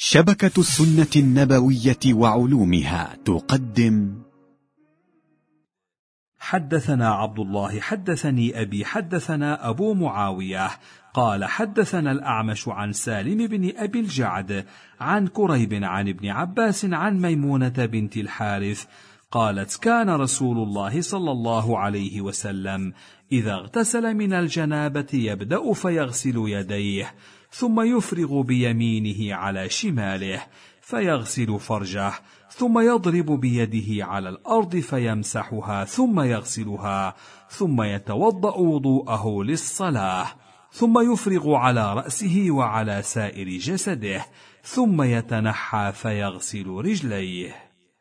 شبكة السنة النبوية وعلومها تقدم. حدثنا عبد الله حدثني أبي حدثنا أبو معاوية قال حدثنا الأعمش عن سالم بن أبي الجعد عن كريب عن ابن عباس عن ميمونة بنت الحارث قالت كان رسول الله صلى الله عليه وسلم إذا اغتسل من الجنابة يبدأ فيغسل يديه ثم يفرغ بيمينه على شماله فيغسل فرجه ثم يضرب بيده على الأرض فيمسحها ثم يغسلها ثم يتوضأ وضوءه للصلاة ثم يفرغ على رأسه وعلى سائر جسده ثم يتنحى فيغسل رجليه.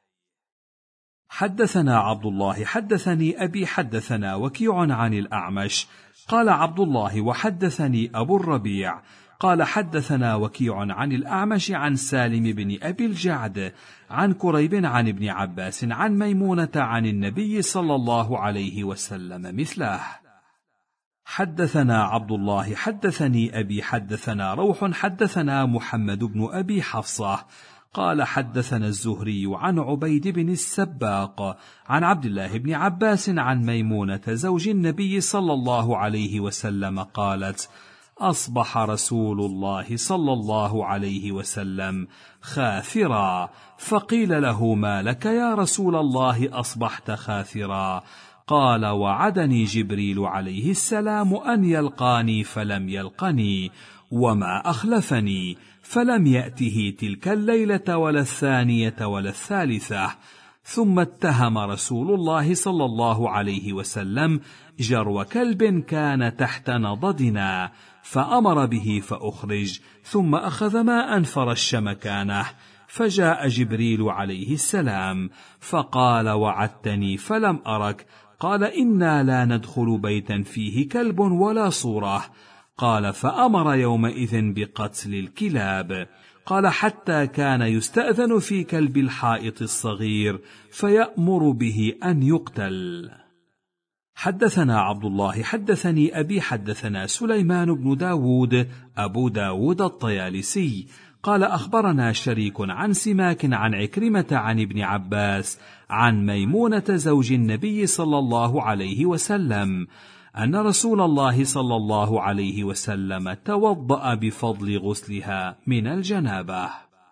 حدثنا عبد الله حدثني أبي حدثنا وكيع عن الأعمش قال عبد الله وحدثني أبو الربيع قال حدثنا وكيع عن الأعمش عن سالم بن أبي الجعد عن كريب عن ابن عباس عن ميمونة عن النبي صلى الله عليه وسلم مثله. حدثنا عبد الله حدثني أبي حدثنا روح حدثنا محمد بن أبي حفصة قال حدثنا الزهري عن عبيد بن السباق عن عبد الله بن عباس عن ميمونة زوج النبي صلى الله عليه وسلم قالت أصبح رسول الله صلى الله عليه وسلم خاثرا فقيل له ما لك يا رسول الله أصبحت خاثرا قال وعدني جبريل عليه السلام أن يلقاني فلم يلقني وما أخلفني فلم يأته تلك الليلة ولا الثانية ولا الثالثة. ثم اتهم رسول الله صلى الله عليه وسلم جرو كلب كان تحت نضدنا فأمر به فأخرج ثم أخذ ماء فرش مكانه فجاء جبريل عليه السلام فقال وعدتني فلم أرك قال إنا لا ندخل بيتا فيه كلب ولا صورة قال فأمر يومئذ بقتل الكلاب قال حتى كان يستأذن في كلب الحائط الصغير فيأمر به أن يقتل. حدثنا عبد الله حدثني أبي حدثنا سليمان بن داود أبو داود الطيالسي قال أخبرنا شريك عن سماك عن عكرمة عن ابن عباس عن ميمونة زوج النبي صلى الله عليه وسلم أن رسول الله صلى الله عليه وسلم توضأ بفضل غسلها من الجنابة.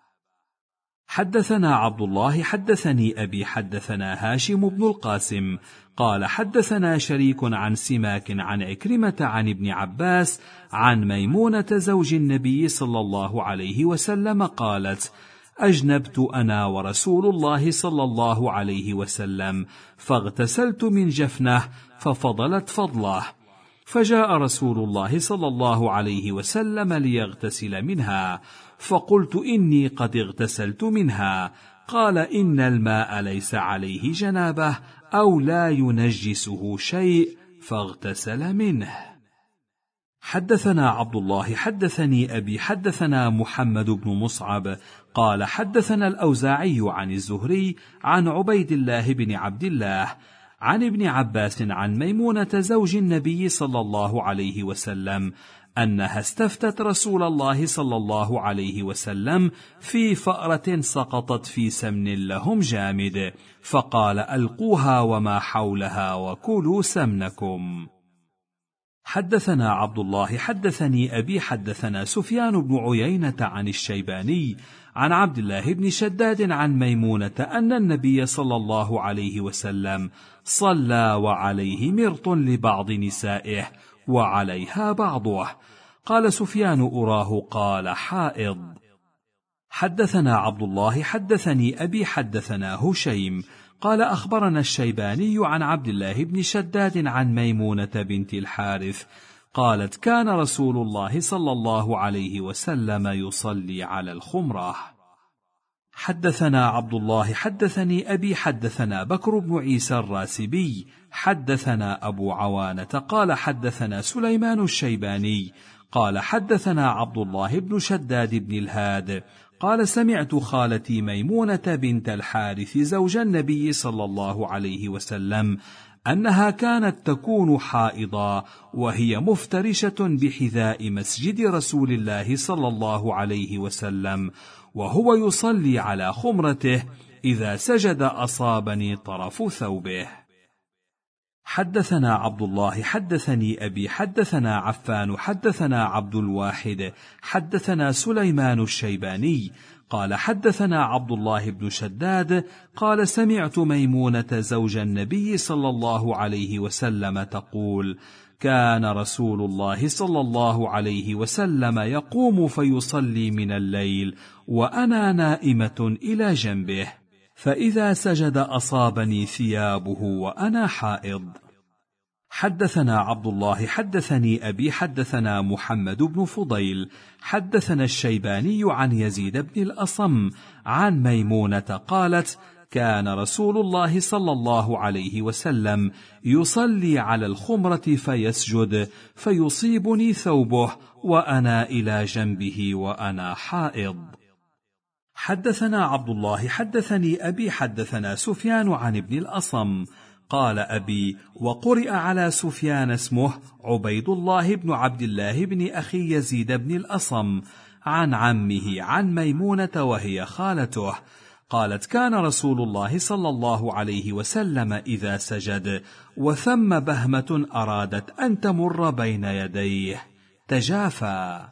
حدثنا عبد الله حدثني أبي حدثنا هاشم بن القاسم قال حدثنا شريك عن سماك عن عكرمة عن ابن عباس عن ميمونة زوج النبي صلى الله عليه وسلم قالت أجنبت أنا ورسول الله صلى الله عليه وسلم فاغتسلت من جفنه ففضلت فضله فجاء رسول الله صلى الله عليه وسلم ليغتسل منها فقلت إني قد اغتسلت منها قال إن الماء ليس عليه جنابه أو لا ينجسه شيء فاغتسل منه. حدثنا عبد الله حدثني أبي حدثنا محمد بن مصعب قال حدثنا الأوزاعي عن الزهري عن عبيد الله بن عبد الله عن ابن عباس عن ميمونة زوج النبي صلى الله عليه وسلم أنها استفتت رسول الله صلى الله عليه وسلم في فأرة سقطت في سمن لهم جامد فقال ألقوها وما حولها وكلوا سمنكم. حدثنا عبد الله حدثني أبي حدثنا سفيان بن عيينة عن الشيباني عن عبد الله بن شداد عن ميمونة أن النبي صلى الله عليه وسلم صلى وعليه مرط لبعض نسائه وعليها بعضه. قال سفيان أراه قال حائض. حدثنا عبد الله حدثني أبي حدثنا هشيم قال أخبرنا الشيباني عن عبد الله بن شداد عن ميمونة بنت الحارث قالت كان رسول الله صلى الله عليه وسلم يصلي على الخمرة. حدثنا عبد الله حدثني أبي حدثنا بكر بن عيسى الراسبي حدثنا أبو عوانة قال حدثنا سليمان الشيباني قال حدثنا عبد الله بن شداد بن الهاد قال سمعت خالتي ميمونة بنت الحارث زوج النبي صلى الله عليه وسلم أنها كانت تكون حائضا وهي مفترشة بحذاء مسجد رسول الله صلى الله عليه وسلم، وهو يصلي على خمرته، إذا سجد أصابني طرف ثوبه. حدثنا عبد الله حدثني أبي حدثنا عفان حدثنا عبد الواحد حدثنا سليمان الشيباني قال حدثنا عبد الله بن شداد قال سمعت ميمونة زوج النبي صلى الله عليه وسلم تقول: كان رسول الله صلى الله عليه وسلم يقوم فيصلي من الليل وأنا نائمة إلى جنبه، فإذا سجد أصابني ثيابه وأنا حائض. حدثنا عبد الله حدثني أبي حدثنا محمد بن فضيل حدثنا الشيباني عن يزيد بن الأصم عن ميمونة قالت: كان رسول الله صلى الله عليه وسلم يصلي على الخمرة فيسجد فيصيبني ثوبه وأنا إلى جنبه وأنا حائض. حدثنا عبد الله حدثني أبي حدثنا سفيان عن ابن الأصم قال أبي: وقرئ على سفيان اسمه عبيد الله بن عبد الله بن أخي يزيد بن الأصم عن عمه عن ميمونة وهي خالته قالت: كان رسول الله صلى الله عليه وسلم إذا سجد وثم بهمة أرادت أن تمر بين يديه تجافى.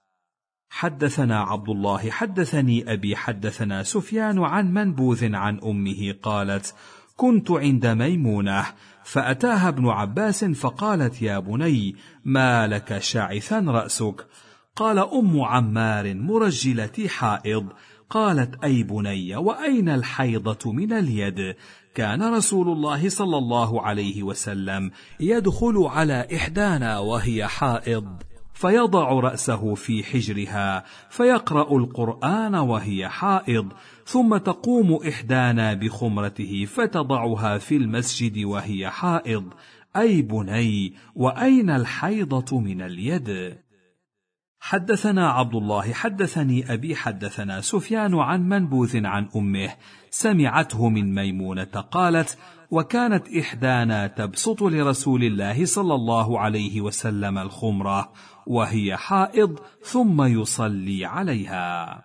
حدثنا عبد الله حدثني أبي حدثنا سفيان عن منبوذ عن أمه قالت: كنت عند ميمونة فأتاها ابن عباس فقالت: يا بني، ما لك شاعثا رأسك؟ قال: أم عمار مرجلتي حائض. قالت: أي بني، وأين الحيضة من اليد؟ كان رسول الله صلى الله عليه وسلم يدخل على إحدانا وهي حائض فيضع رأسه في حجرها فيقرأ القرآن وهي حائض، ثم تقوم إحدانا بخمرته فتضعها في المسجد وهي حائض. أي بني، وأين الحيضة من اليد؟ حدثنا عبد الله حدثني أبي حدثنا سفيان عن منبوذ عن أمه سمعته من ميمونة قالت: وكانت إحدانا تبسط لرسول الله صلى الله عليه وسلم الخمرة وهي حائض ثم يصلي عليها.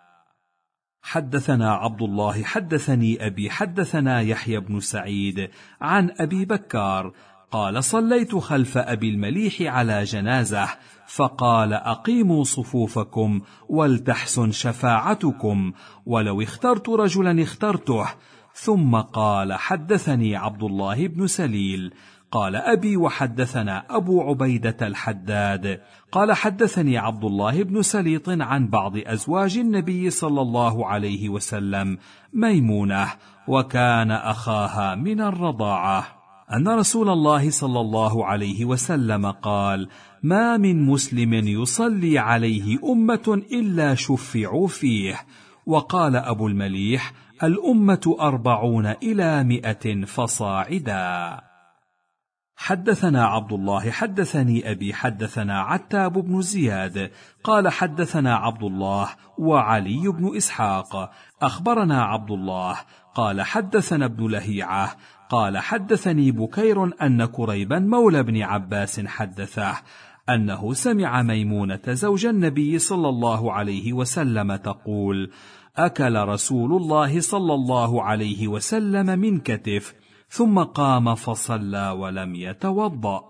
حدثنا عبد الله حدثني أبي حدثنا يحيى بن سعيد عن أبي بكار قال: صليت خلف أبي المليح على جنازة فقال: أقيموا صفوفكم ولتحسن شفاعتكم، ولو اخترت رجلا اخترته. ثم قال: حدثني عبد الله بن سليل قال أبي وحدثنا أبو عبيدة الحداد قال: حدثني عبد الله بن سليط عن بعض أزواج النبي صلى الله عليه وسلم ميمونة، وكان أخاها من الرضاعة، أن رسول الله صلى الله عليه وسلم قال: ما من مسلم يصلي عليه أمة إلا شفعوا فيه. وقال أبو المليح: الأمة 40 إلى 100 فصاعدا. حدثنا عبد الله حدثني أبي حدثنا عتاب بن زياد قال: حدثنا عبد الله وعلي بن إسحاق أخبرنا عبد الله قال: حدثنا ابن لهيعة قال: حدثني بكير أن كريبا مولى بن عباس حدثه أنه سمع ميمونة زوج النبي صلى الله عليه وسلم تقول: أكل رسول الله صلى الله عليه وسلم من كتف ثم قام فصلى ولم يتوضأ.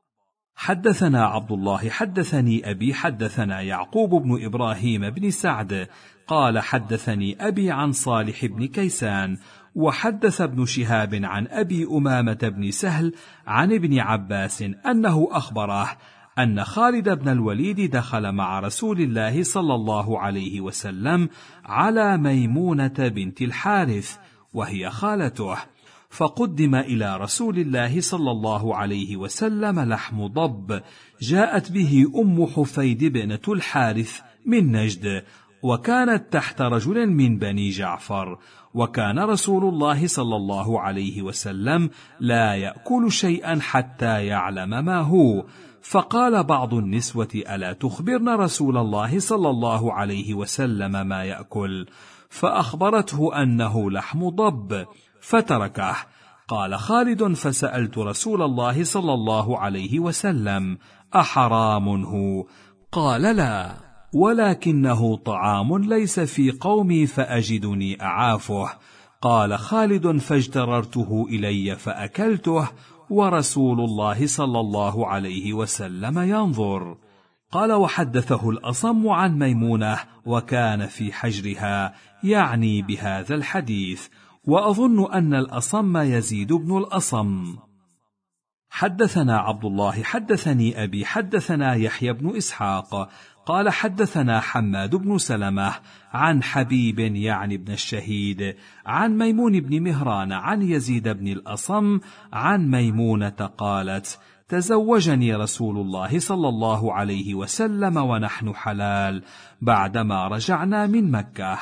حدثنا عبد الله حدثني أبي حدثنا يعقوب بن إبراهيم بن سعد قال: حدثني أبي عن صالح بن كيسان وحدث ابن شهاب عن أبي أمامة بن سهل عن ابن عباس أنه أخبره أن خالد بن الوليد دخل مع رسول الله صلى الله عليه وسلم على ميمونة بنت الحارث وهي خالته، فقدم إلى رسول الله صلى الله عليه وسلم لحم ضب جاءت به أم حفيد بنة الحارث من نجد، وكانت تحت رجل من بني جعفر، وكان رسول الله صلى الله عليه وسلم لا يأكل شيئا حتى يعلم ما هو. فقال بعض النسوة: ألا تخبرن رسول الله صلى الله عليه وسلم ما يأكل؟ فأخبرته أنه لحم ضب فتركه. قال خالد: فسألت رسول الله صلى الله عليه وسلم: أحرام هو؟ قال: لا، ولكنه طعام ليس في قومي فأجدني أعافه. قال خالد: فاجتررته إلي فأكلته، ورسول الله صلى الله عليه وسلم ينظر. قال: وحدثه الأصم عن ميمونة وكان في حجرها، يعني بهذا الحديث، وأظن أن الأصم يزيد بن الأصم. حدثنا عبد الله حدثني أبي حدثنا يحيى بن إسحاق قال حدثنا حماد بن سلمة عن حبيب يعني بن الشهيد عن ميمون بن مهران عن يزيد بن الأصم عن ميمونة قالت: تزوجني رسول الله صلى الله عليه وسلم ونحن حلال بعدما رجعنا من مكة.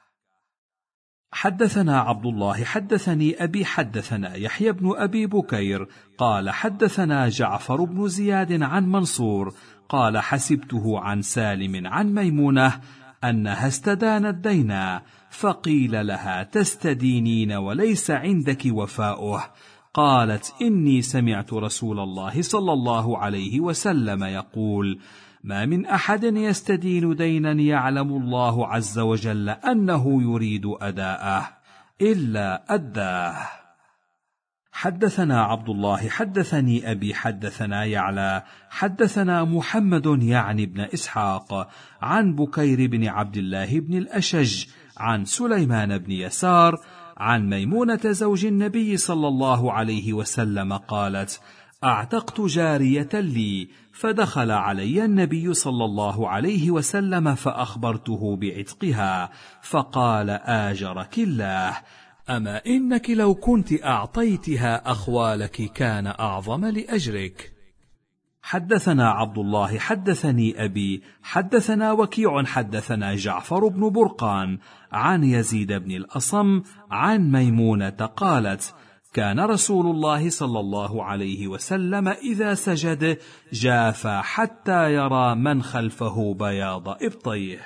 حدثنا عبد الله حدثني أبي حدثنا يحيى بن أبي بكير قال حدثنا جعفر بن زياد عن منصور قال: حسبته عن سالم عن ميمونة أنها استدانت دينا، فقيل لها: تستدينين وليس عندك وفاؤه؟ قالت: إني سمعت رسول الله صلى الله عليه وسلم يقول: ما من أحد يستدين دينا يعلم الله عز وجل أنه يريد أداءه إلا أداه. حدثنا عبد الله حدثني أبي حدثنا يعلى حدثنا محمد يعني بن إسحاق عن بكير بن عبد الله بن الأشج عن سليمان بن يسار عن ميمونة زوج النبي صلى الله عليه وسلم قالت: أعتقت جارية لي، فدخل علي النبي صلى الله عليه وسلم فأخبرته بعتقها، فقال: آجرك الله، أما إنك لو كنت أعطيتها أخوالك كان أعظم لأجرك. حدثنا عبد الله حدثني أبي حدثنا وكيع حدثنا جعفر بن برقان عن يزيد بن الأصم عن ميمونة قالت: كان رسول الله صلى الله عليه وسلم إذا سجد جافى حتى يرى من خلفه بياض إبطيه.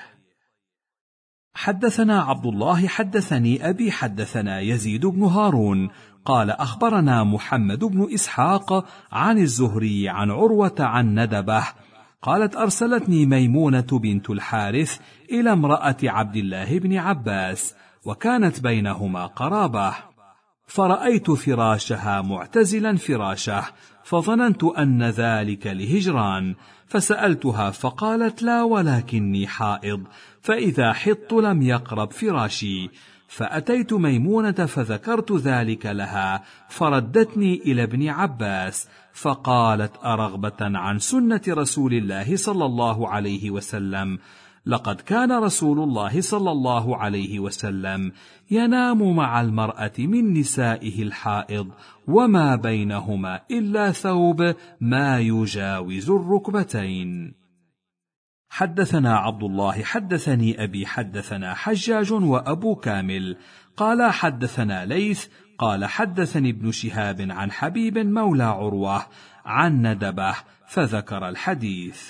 حدثنا عبد الله حدثني أبي حدثنا يزيد بن هارون قال: أخبرنا محمد بن إسحاق عن الزهري عن عروة عن ندبة قالت: أرسلتني ميمونة بنت الحارث إلى امرأة عبد الله بن عباس، وكانت بينهما قرابة، فرأيت فراشها معتزلا فراشه، فظننت أن ذلك لهجران، فسألتها فقالت: لا، ولكني حائض، فإذا حضت لم يقرب فراشي. فأتيت ميمونة فذكرت ذلك لها، فردتني إلى ابن عباس، فقالت: أرغبة عن سنة رسول الله صلى الله عليه وسلم؟ لقد كان رسول الله صلى الله عليه وسلم ينام مع المرأة من نسائه الحائض، وما بينهما إلا ثوب ما يجاوز الركبتين. حدثنا عبد الله حدثني أبي حدثنا حجاج وأبو كامل قال حدثنا ليث قال حدثني ابن شهاب عن حبيب مولى عروة عن ندبة فذكر الحديث.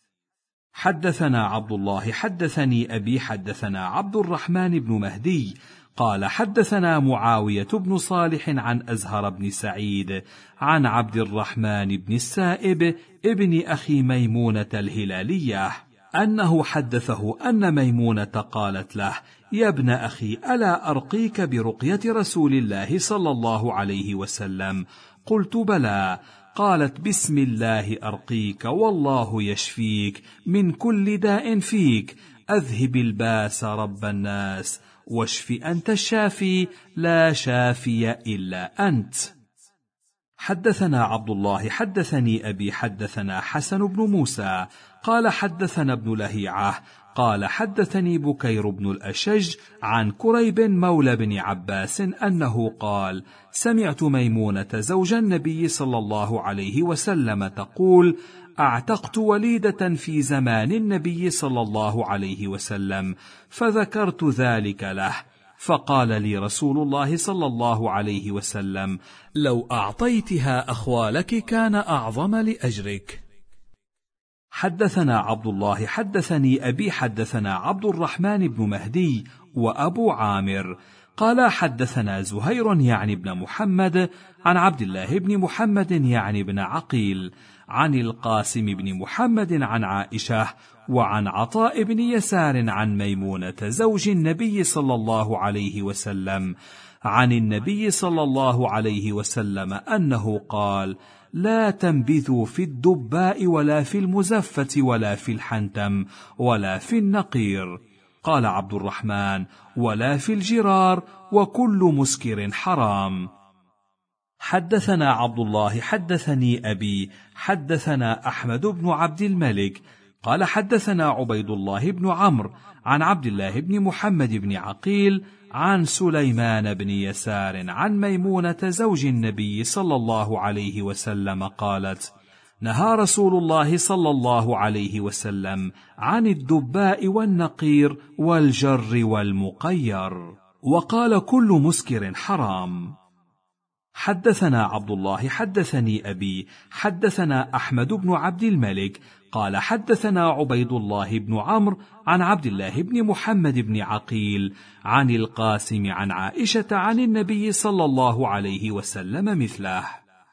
حدثنا عبد الله حدثني أبي حدثنا عبد الرحمن بن مهدي قال حدثنا معاوية بن صالح عن أزهر بن سعيد عن عبد الرحمن بن السائب ابن أخي ميمونة الهلالية أنه حدثه أن ميمونة قالت له: يا ابن أخي، ألا أرقيك برقية رسول الله صلى الله عليه وسلم؟ قلت: بلى. قالت: بسم الله أرقيك، والله يشفيك من كل داء فيك، أذهب الباس رب الناس، واشف أنت الشافي، لا شافي إلا أنت. حدثنا عبد الله حدثني أبي حدثنا حسن بن موسى قال حدثنا ابن لهيعة قال حدثني بكير بن الأشج عن كريب مولى بن عباس أنه قال: سمعت ميمونة زوج النبي صلى الله عليه وسلم تقول: أعتقت وليدة في زمان النبي صلى الله عليه وسلم، فذكرت ذلك له، فقال لي رسول الله صلى الله عليه وسلم: لو أعطيتها أخوالك كان أعظم لأجرك. حدثنا عبد الله حدثني أبي حدثنا عبد الرحمن بن مهدي وأبو عامر قال حدثنا زهير يعني بن محمد عن عبد الله بن محمد يعني بن عقيل عن القاسم بن محمد عن عائشة وعن عطاء بن يسار عن ميمونة زوج النبي صلى الله عليه وسلم عن النبي صلى الله عليه وسلم أنه قال: لا تنبذوا في الدباء ولا في المزفة ولا في الحنتم ولا في النقير. قال عبد الرحمن: ولا في الجرار، وكل مسكر حرام. حدثنا عبد الله حدثني أبي حدثنا أحمد بن عبد الملك قال حدثنا عبيد الله بن عمرو عن عبد الله بن محمد بن عقيل عن سليمان بن يسار عن ميمونة زوج النبي صلى الله عليه وسلم قالت: نهى رسول الله صلى الله عليه وسلم عن الدباء والنقير والجر والمقير، وقال: كل مسكر حرام. حدثنا عبد الله حدثني أبي حدثنا أحمد بن عبد الملك قال حدثنا عبيد الله بن عمرو عن عبد الله بن محمد بن عقيل عن القاسم عن عائشة عن النبي صلى الله عليه وسلم مثله.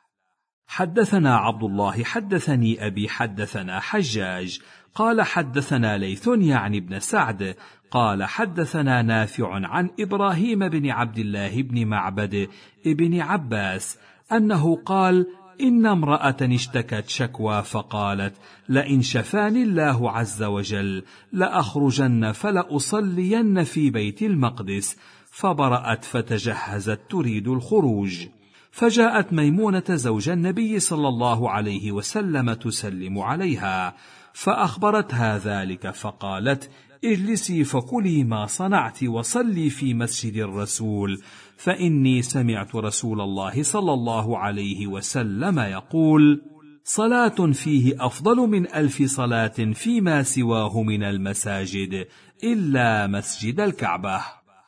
حدثنا عبد الله حدثني أبي حدثنا حجاج قال حدثنا ليث يعني بن سعد قال حدثنا نافع عن إبراهيم بن عبد الله بن معبد ابن عباس أنه قال: إن امرأة اشتكت شكوى فقالت: لئن شفاني الله عز وجل لأخرجن فلأصلين في بيت المقدس، فبرأت فتجهزت تريد الخروج، فجاءت ميمونة زوج النبي صلى الله عليه وسلم تسلم عليها، فأخبرتها ذلك فقالت: اجلسي فكلي ما صنعت وصلي في مسجد الرسول، فإني سمعت رسول الله صلى الله عليه وسلم يقول: صلاة فيه أفضل من 1000 صلاة فيما سواه من المساجد إلا مسجد الكعبة.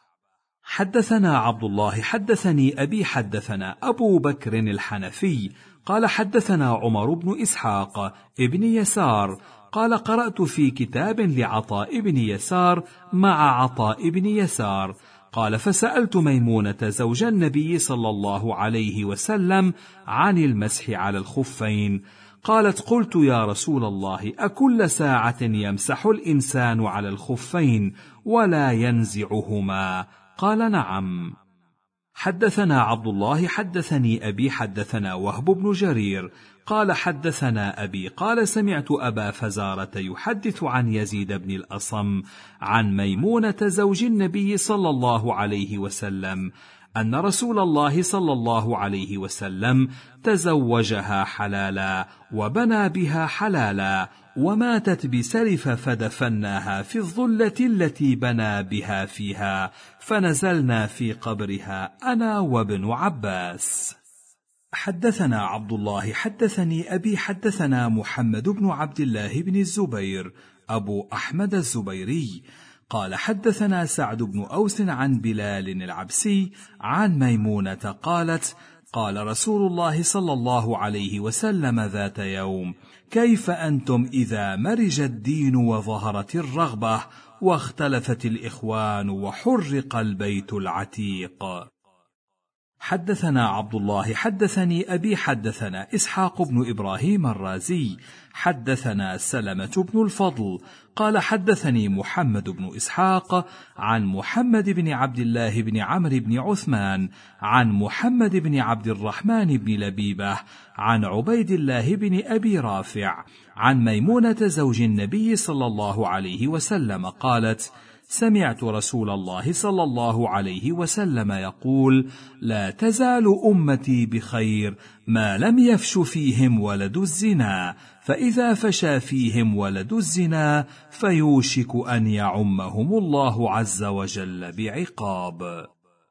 حدثنا عبد الله حدثني أبي حدثنا أبو بكر الحنفي قال حدثنا عمر بن إسحاق ابن يسار قال: قرأت في كتاب لعطاء بن يسار مع عطاء بن يسار قال: فسألت ميمونة زوج النبي صلى الله عليه وسلم عن المسح على الخفين، قالت: قلت يا رسول الله، أكل ساعة يمسح الإنسان على الخفين ولا ينزعهما؟ قال: نعم. حدثنا عبد الله حدثني أبي حدثنا وهب بن جرير قال حدثنا أبي قال: سمعت أبا فزارة يحدث عن يزيد بن الأصم عن ميمونة زوج النبي صلى الله عليه وسلم أن رسول الله صلى الله عليه وسلم تزوجها حلالا وبنى بها حلالا، وماتت بسرف فدفناها في الظلة التي بنى بها فيها، فنزلنا في قبرها أنا وابن عباس. حدثنا عبد الله حدثني أبي حدثنا محمد بن عبد الله بن الزبير أبو أحمد الزبيري قال حدثنا سعد بن أوس عن بلال العبسي عن ميمونة قالت: قال رسول الله صلى الله عليه وسلم ذات يوم: كيف أنتم إذا مرج الدين وظهرت الرغبة واختلفت الإخوان وحرق البيت العتيق. حدثنا عبد الله حدثني أبي حدثنا إسحاق بن إبراهيم الرازي حدثنا سلمة بن الفضل قال حدثني محمد بن إسحاق عن محمد بن عبد الله بن عمرو بن عثمان عن محمد بن عبد الرحمن بن لبيبة عن عبيد الله بن أبي رافع عن ميمونة زوج النبي صلى الله عليه وسلم قالت: سمعت رسول الله صلى الله عليه وسلم يقول: لا تزال أمتي بخير ما لم يفش فيهم ولد الزنا، فإذا فشى فيهم ولد الزنا فيوشك أن يعمهم الله عز وجل بعقاب.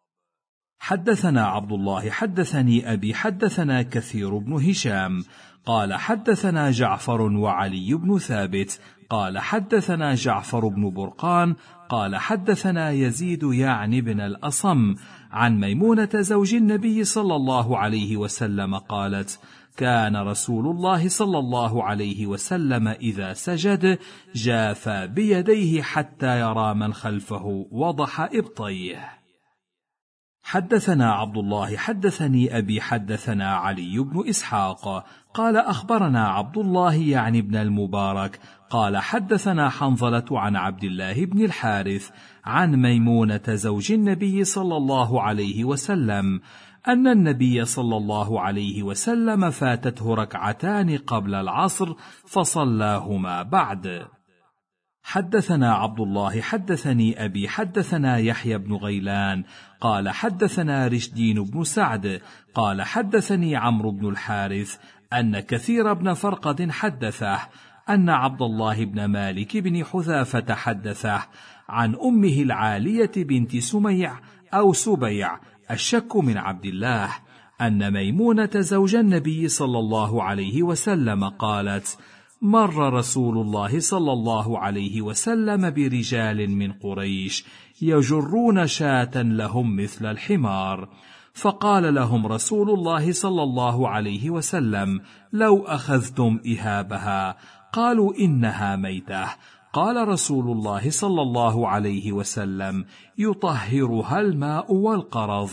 حدثنا عبد الله حدثني أبي حدثنا كثير بن هشام قال حدثنا جعفر وعلي بن ثابت قال حدثنا جعفر بن برقان قال حدثنا يزيد يعني بن الأصم عن ميمونة زوج النبي صلى الله عليه وسلم قالت: كان رسول الله صلى الله عليه وسلم إذا سجد جافى بيديه حتى يرى من خلفه وضح إبطيه. حدثنا عبد الله حدثني أبي حدثنا علي بن إسحاق قال أخبرنا عبد الله يعني بن المبارك قال حدثنا حنظلة عن عبد الله بن الحارث عن ميمونة زوج النبي صلى الله عليه وسلم أن النبي صلى الله عليه وسلم فاتته ركعتان قبل العصر فصلاهما بعد. حدثنا عبد الله حدثني أبي حدثنا يحيى بن غيلان قال حدثنا رشدين بن سعد قال حدثني عمرو بن الحارث أن كثير بن فرقد حدثه أن عبد الله بن مالك بن حذافة حدثه عن أمه العالية بنت سميع أو سبيع الشك من عبد الله أن ميمونة زوج النبي صلى الله عليه وسلم قالت: مر رسول الله صلى الله عليه وسلم برجال من قريش يجرون شاة لهم مثل الحمار، فقال لهم رسول الله صلى الله عليه وسلم: لو أخذتم إهابها. قالوا: إنها ميتة. قال رسول الله صلى الله عليه وسلم: يطهرها الماء والقرض.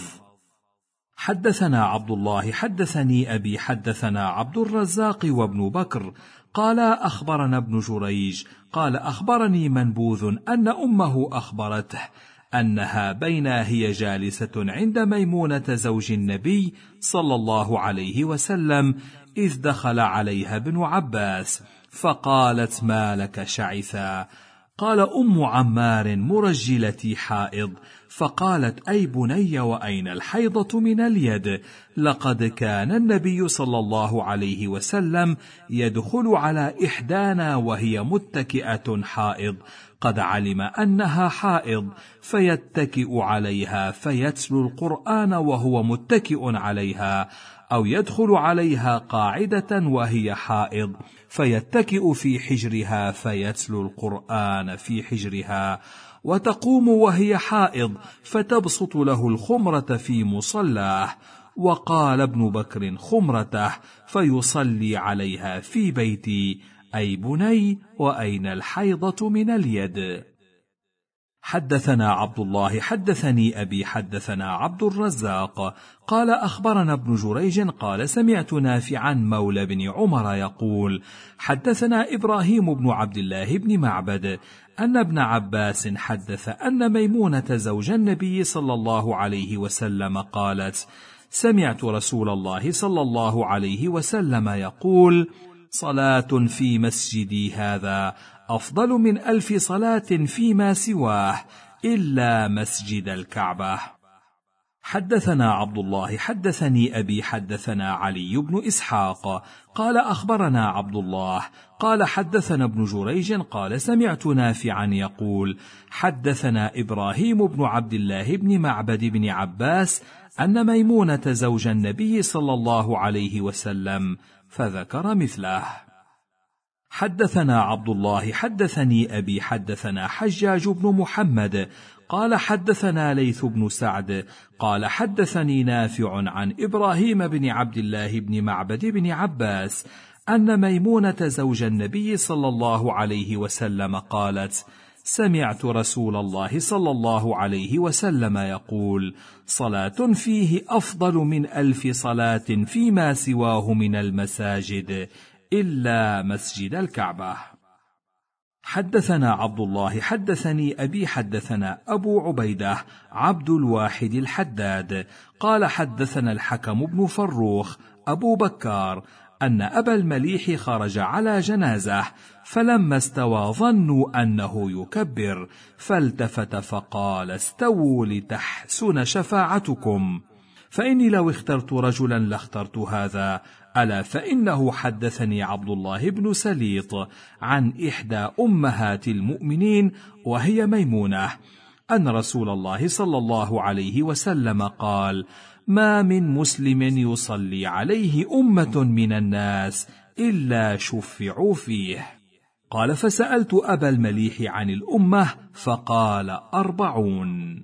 حدثنا عبد الله حدثني أبي حدثنا عبد الرزاق وابن بكر قال أخبرنا ابن جريج قال أخبرني منبوذ أن أمه أخبرته أنها بينا هي جالسة عند ميمونة زوج النبي صلى الله عليه وسلم إذ دخل عليها ابن عباس فقالت: ما لك شعثا؟ قال: أم عمار مرجلتي حائض. فقالت: أي بني، وأين الحيضة من اليد؟ لقد كان النبي صلى الله عليه وسلم يدخل على إحدانا وهي متكئة حائض، قد علم أنها حائض، فيتكئ عليها فيتلو القرآن وهو متكئ عليها، أو يدخل عليها قاعدة وهي حائض فيتكئ في حجرها فيتلو القرآن في حجرها، وتقوم وهي حائض فتبسط له الخمرة في مصلاه. وقال ابن بكر: خمرته، فيصلي عليها في بيتي. أي بني، وأين الحيضة من اليد؟ حدثنا عبد الله حدثني أبي حدثنا عبد الرزاق قال أخبرنا ابن جريج قال سمعت نافعا مولى بن عمر يقول: حدثنا إبراهيم بن عبد الله بن معبد أن ابن عباس حدث أن ميمونة زوج النبي صلى الله عليه وسلم قالت: سمعت رسول الله صلى الله عليه وسلم يقول: صلاة في مسجدي هذا أفضل من 1000 صلاة فيما سواه إلا مسجد الكعبة. حدثنا عبد الله حدثني أبي حدثنا علي بن إسحاق قال أخبرنا عبد الله قال حدثنا ابن جريج قال سمعت نافعا يقول: حدثنا إبراهيم بن عبد الله بن معبد بن عباس أن ميمونة زوج النبي صلى الله عليه وسلم، فذكر مثله. حدثنا عبد الله حدثني أبي حدثنا حجاج بن محمد قال حدثنا ليث بن سعد قال حدثني نافع عن إبراهيم بن عبد الله بن معبد بن عباس أن ميمونة زوج النبي صلى الله عليه وسلم قالت: سمعت رسول الله صلى الله عليه وسلم يقول: صلاة فيه أفضل من 1000 صلاة فيما سواه من المساجد إلا مسجد الكعبة. حدثنا عبد الله حدثني أبي حدثنا أبو عبيدة عبد الواحد الحداد قال حدثنا الحكم بن فروخ أبو بكار أن أبا المليح خرج على جنازة، فلما استوى ظنوا أنه يكبر، فالتفت فقال: استووا لتحسن شفاعتكم، فإني لو اخترت رجلا لاخترت هذا. ألا فإنه حدثني عبد الله بن سليط عن إحدى أمهات المؤمنين وهي ميمونة أن رسول الله صلى الله عليه وسلم قال: ما من مسلم يصلي عليه أمة من الناس إلا شفعوا فيه. قال: فسألت أبا المليح عن الأمة فقال: 40.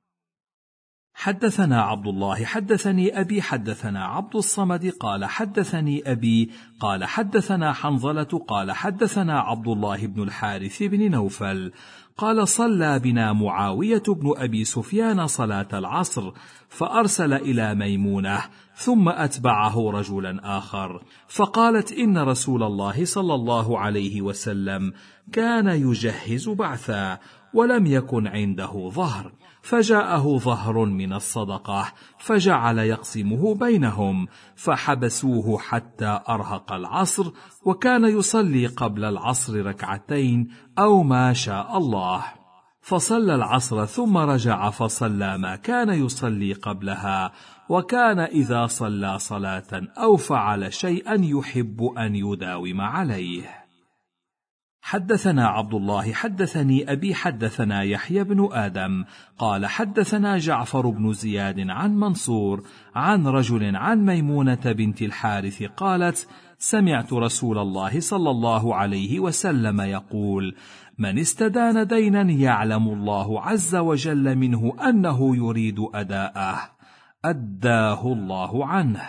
حدثنا عبد الله حدثني أبي حدثنا عبد الصمد قال حدثني أبي قال حدثنا حنظلة قال حدثنا عبد الله بن الحارث بن نوفل قال: صلى بنا معاوية بن أبي سفيان صلاة العصر، فأرسل إلى ميمونة، ثم أتبعه رجلا آخر، فقالت: إن رسول الله صلى الله عليه وسلم كان يجهز بعثا، ولم يكن عنده ظهر، فجاءه ظهر من الصدقة، فجعل يقسمه بينهم، فحبسوه حتى أرهق العصر، وكان يصلي قبل العصر ركعتين أو ما شاء الله، فصلى العصر ثم رجع فصلى ما كان يصلي قبلها، وكان إذا صلى صلاة أو فعل شيئا يحب أن يداوم عليه. حدثنا عبد الله حدثني أبي حدثنا يحيى بن آدم قال حدثنا جعفر بن زياد عن منصور عن رجل عن ميمونة بنت الحارث قالت: سمعت رسول الله صلى الله عليه وسلم يقول: من استدان دينا يعلم الله عز وجل منه أنه يريد أداءه أداه الله عنه.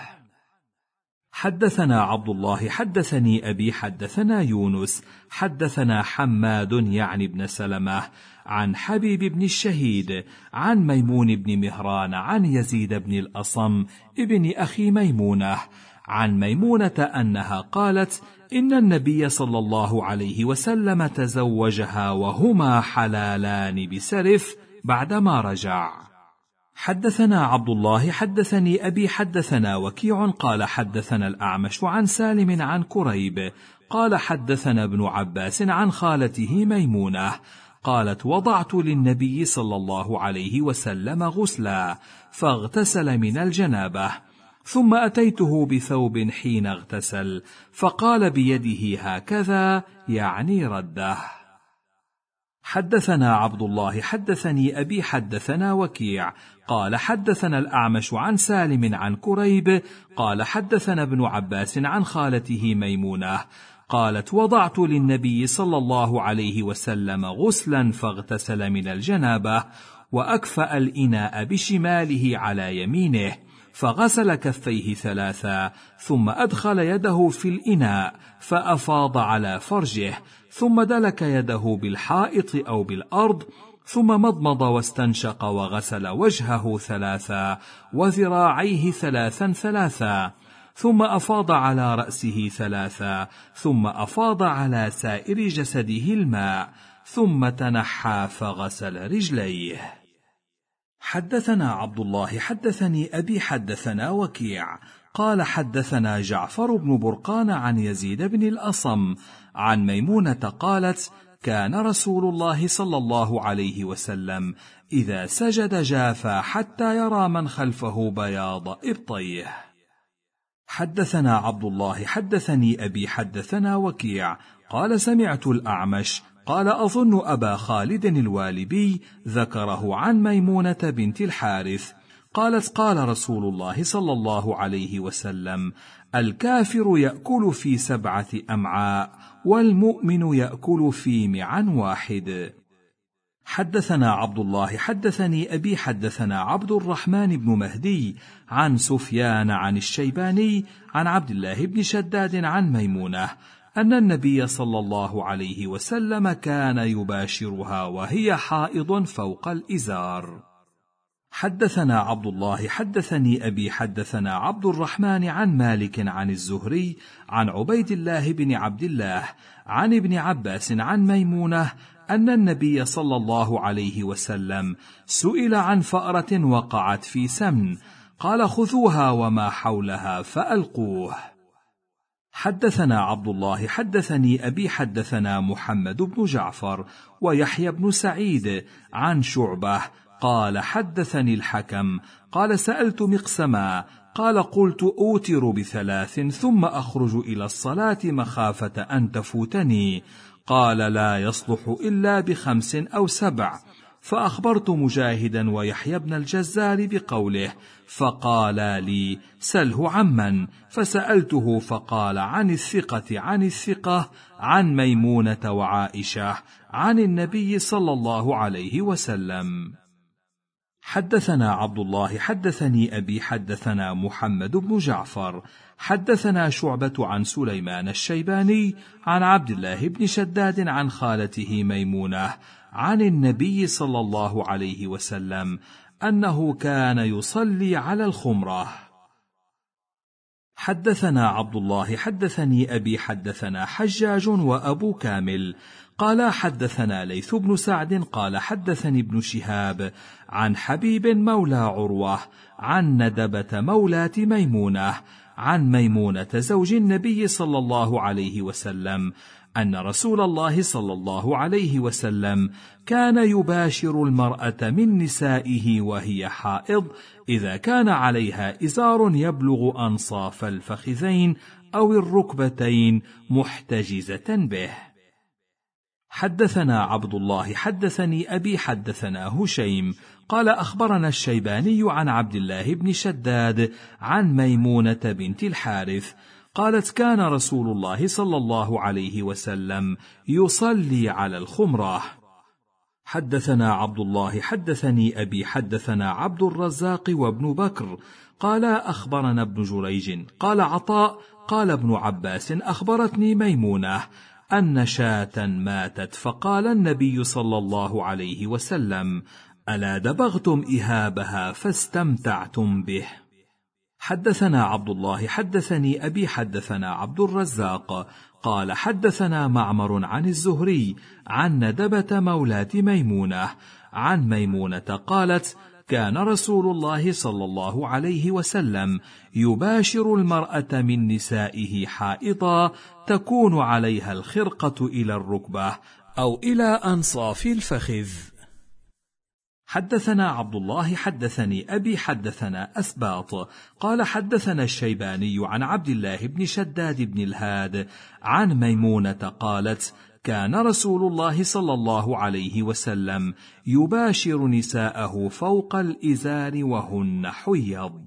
حدثنا عبد الله حدثني أبي حدثنا يونس حدثنا حماد يعني بن سلمة عن حبيب بن الشهيد عن ميمون بن مهران عن يزيد بن الأصم ابن أخي ميمونة عن ميمونة أنها قالت: إن النبي صلى الله عليه وسلم تزوجها وهما حلالان بسرف بعدما رجع. حدثنا عبد الله حدثني أبي حدثنا وكيع قال حدثنا الأعمش عن سالم عن كريب قال حدثنا ابن عباس عن خالته ميمونة قالت: وضعت للنبي صلى الله عليه وسلم غسلا، فاغتسل من الجنابة، ثم أتيته بثوب حين اغتسل، فقال بيده هكذا، يعني رده. حدثنا عبد الله حدثني أبي حدثنا وكيع قال حدثنا الأعمش عن سالم عن كريب قال حدثنا ابن عباس عن خالته ميمونة قالت: وضعت للنبي صلى الله عليه وسلم غسلا فاغتسل من الجنابة، وأكفأ الإناء بشماله على يمينه، فغسل كفيه ثلاثا، ثم أدخل يده في الإناء فأفاض على فرجه، ثم دلك يده بالحائط أو بالأرض، ثم مضمض واستنشق وغسل وجهه ثلاثا وذراعيه ثلاثا، ثم أفاض على رأسه ثلاثا، ثم أفاض على سائر جسده الماء، ثم تنحى فغسل رجليه. حدثنا عبد الله حدثني أبي حدثنا وكيع قال حدثنا جعفر بن برقان عن يزيد بن الأصم عن ميمونة قالت: كان رسول الله صلى الله عليه وسلم إذا سجد جافى حتى يرى من خلفه بياض إبطيه. حدثنا عبد الله حدثني أبي حدثنا وكيع قال سمعت الأعمش قال أظن أبا خالد الوالبي ذكره عن ميمونة بنت الحارث قالت: قال رسول الله صلى الله عليه وسلم: الكافر يأكل في 7 أمعاء، والمؤمن يأكل في معا واحد. حدثنا عبد الله حدثني أبي حدثنا عبد الرحمن بن مهدي عن سفيان عن الشيباني عن عبد الله بن شداد عن ميمونة أن النبي صلى الله عليه وسلم كان يباشرها وهي حائض فوق الإزار. حدثنا عبد الله حدثني أبي حدثنا عبد الرحمن عن مالك عن الزهري عن عبيد الله بن عبد الله عن ابن عباس عن ميمونة أن النبي صلى الله عليه وسلم سئل عن فأرة وقعت في سمن، قال: خذوها وما حولها فألقوه. حدثنا عبد الله حدثني أبي حدثنا محمد بن جعفر ويحيى بن سعيد عن شعبة قال حدثني الحكم قال: سألت مقسما قال: قلت أوتر ب3 ثم أخرج إلى الصلاة مخافة أن تفوتني، قال: لا يصلح إلا ب5 أو 7. فأخبرت مجاهدا ويحيى بن الجزار بقوله، فقالا لي: سله عمن، فسألته فقال: عن الثقة عن ميمونة وعائشة عن النبي صلى الله عليه وسلم. حدثنا عبد الله حدثني أبي حدثنا محمد بن جعفر حدثنا شعبة عن سليمان الشيباني عن عبد الله بن شداد عن خالته ميمونة عن النبي صلى الله عليه وسلم أنه كان يصلي على الخمرة. حدثنا عبد الله حدثني أبي حدثنا حجاج وأبو كامل قال حدثنا ليث بن سعد قال حدثني ابن شهاب عن حبيب مولى عروة عن ندبة مولاة ميمونة عن ميمونة زوج النبي صلى الله عليه وسلم أن رسول الله صلى الله عليه وسلم كان يباشر المرأة من نسائه وهي حائض إذا كان عليها إزار يبلغ أنصاف الفخذين أو الركبتين محتجزة به. حدثنا عبد الله حدثني أبي حدثنا هشيم قال أخبرنا الشيباني عن عبد الله بن شداد عن ميمونة بنت الحارث قالت كان رسول الله صلى الله عليه وسلم يصلي على الخمرة. حدثنا عبد الله حدثني أبي حدثنا عبد الرزاق وابن بكر قال أخبرنا ابن جريج قال عطاء قال ابن عباس أخبرتني ميمونة أن شاة ماتت فقال النبي صلى الله عليه وسلم ألا دبغتم إهابها فاستمتعتم به. حدثنا عبد الله حدثني أبي حدثنا عبد الرزاق قال حدثنا معمر عن الزهري عن ندبة مولاة ميمونة عن ميمونة قالت كان رسول الله صلى الله عليه وسلم يباشر المرأة من نسائه حائضا تكون عليها الخرقة إلى الركبة أو إلى أنصاف الفخذ. حدثنا عبد الله حدثني أبي حدثنا أسباط قال حدثنا الشيباني عن عبد الله بن شداد بن الهاد عن ميمونة قالت كان رسول الله صلى الله عليه وسلم يباشر نساءه فوق الإزار وهن حيض.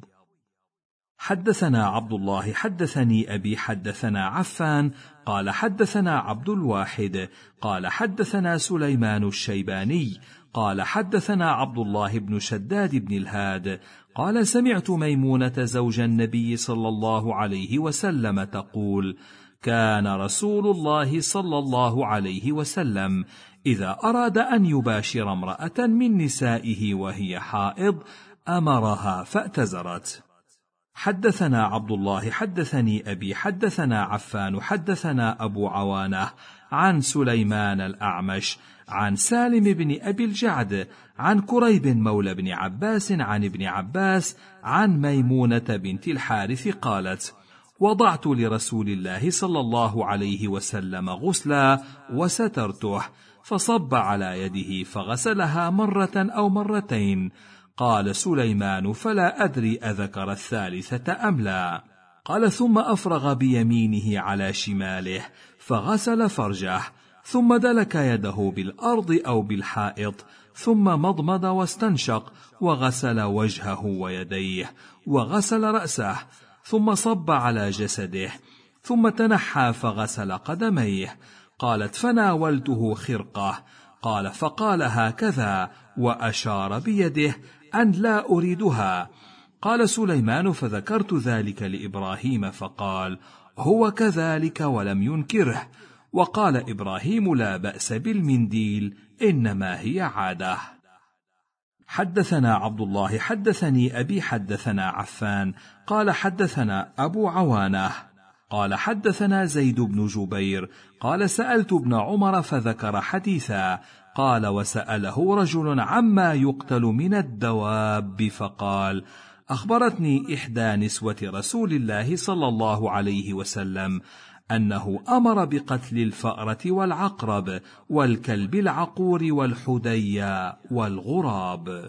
حدثنا عبد الله حدثني أبي حدثنا عفان قال حدثنا عبد الواحد قال حدثنا سليمان الشيباني قال حدثنا عبد الله بن شداد بن الهاد قال سمعت ميمونة زوج النبي صلى الله عليه وسلم تقول كان رسول الله صلى الله عليه وسلم إذا أراد أن يباشر امرأة من نسائه وهي حائض أمرها فاعتذرت. حدثنا عبد الله حدثني أبي حدثنا عفان حدثنا أبو عوانة عن سليمان الأعمش عن سالم بن أبي الجعد عن كريب مولى بن عباس عن ابن عباس عن ميمونة بنت الحارث قالت وضعت لرسول الله صلى الله عليه وسلم غسلا وسترته فصب على يده فغسلها مرة أو مرتين. قال سليمان فلا أدري أذكر الثالثة أم لا. قال ثم أفرغ بيمينه على شماله فغسل فرجه ثم دلك يده بالأرض أو بالحائط ثم مضمض واستنشق وغسل وجهه ويديه وغسل رأسه ثم صب على جسده ثم تنحى فغسل قدميه. قالت فناولته خرقة قال فقال هكذا وأشار بيده أن لا أريدها. قال سليمان فذكرت ذلك لإبراهيم فقال هو كذلك ولم ينكره. وقال إبراهيم لا بأس بالمنديل إنما هي عادة. حدثنا عبد الله حدثني أبي حدثنا عفان قال حدثنا أبو عوانة قال حدثنا زيد بن جبير قال سألت ابن عمر فذكر حديثا قال وسأله رجل عما يقتل من الدواب فقال أخبرتني إحدى نسوة رسول الله صلى الله عليه وسلم أنه أمر بقتل الفأرة والعقرب والكلب العقور والحديا والغراب.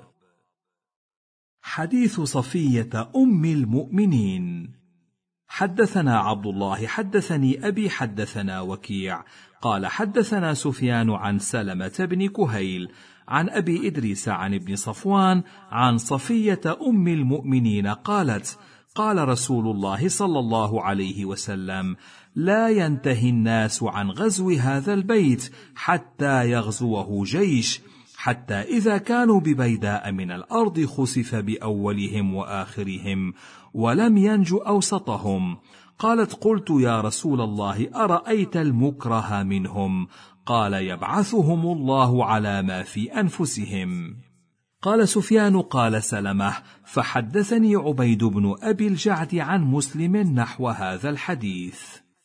حديث صفية أم المؤمنين. حدثنا عبد الله حدثني أبي حدثنا وكيع قال حدثنا سفيان عن سلمة بن كهيل عن أبي إدريس عن ابن صفوان عن صفية أم المؤمنين قالت قال رسول الله صلى الله عليه وسلم لا ينتهي الناس عن غزو هذا البيت حتى يغزوه جيش حتى إذا كانوا ببيداء من الأرض خسف بأولهم وآخرهم ولم ينج أوسطهم. قالت قلت يا رسول الله أرأيت المكره منهم؟ قال يبعثهم الله على ما في أنفسهم. قال سفيان قال سلمة: فحدثني عبيد بن أبي الجعد عن مسلم نحو هذا الحديث.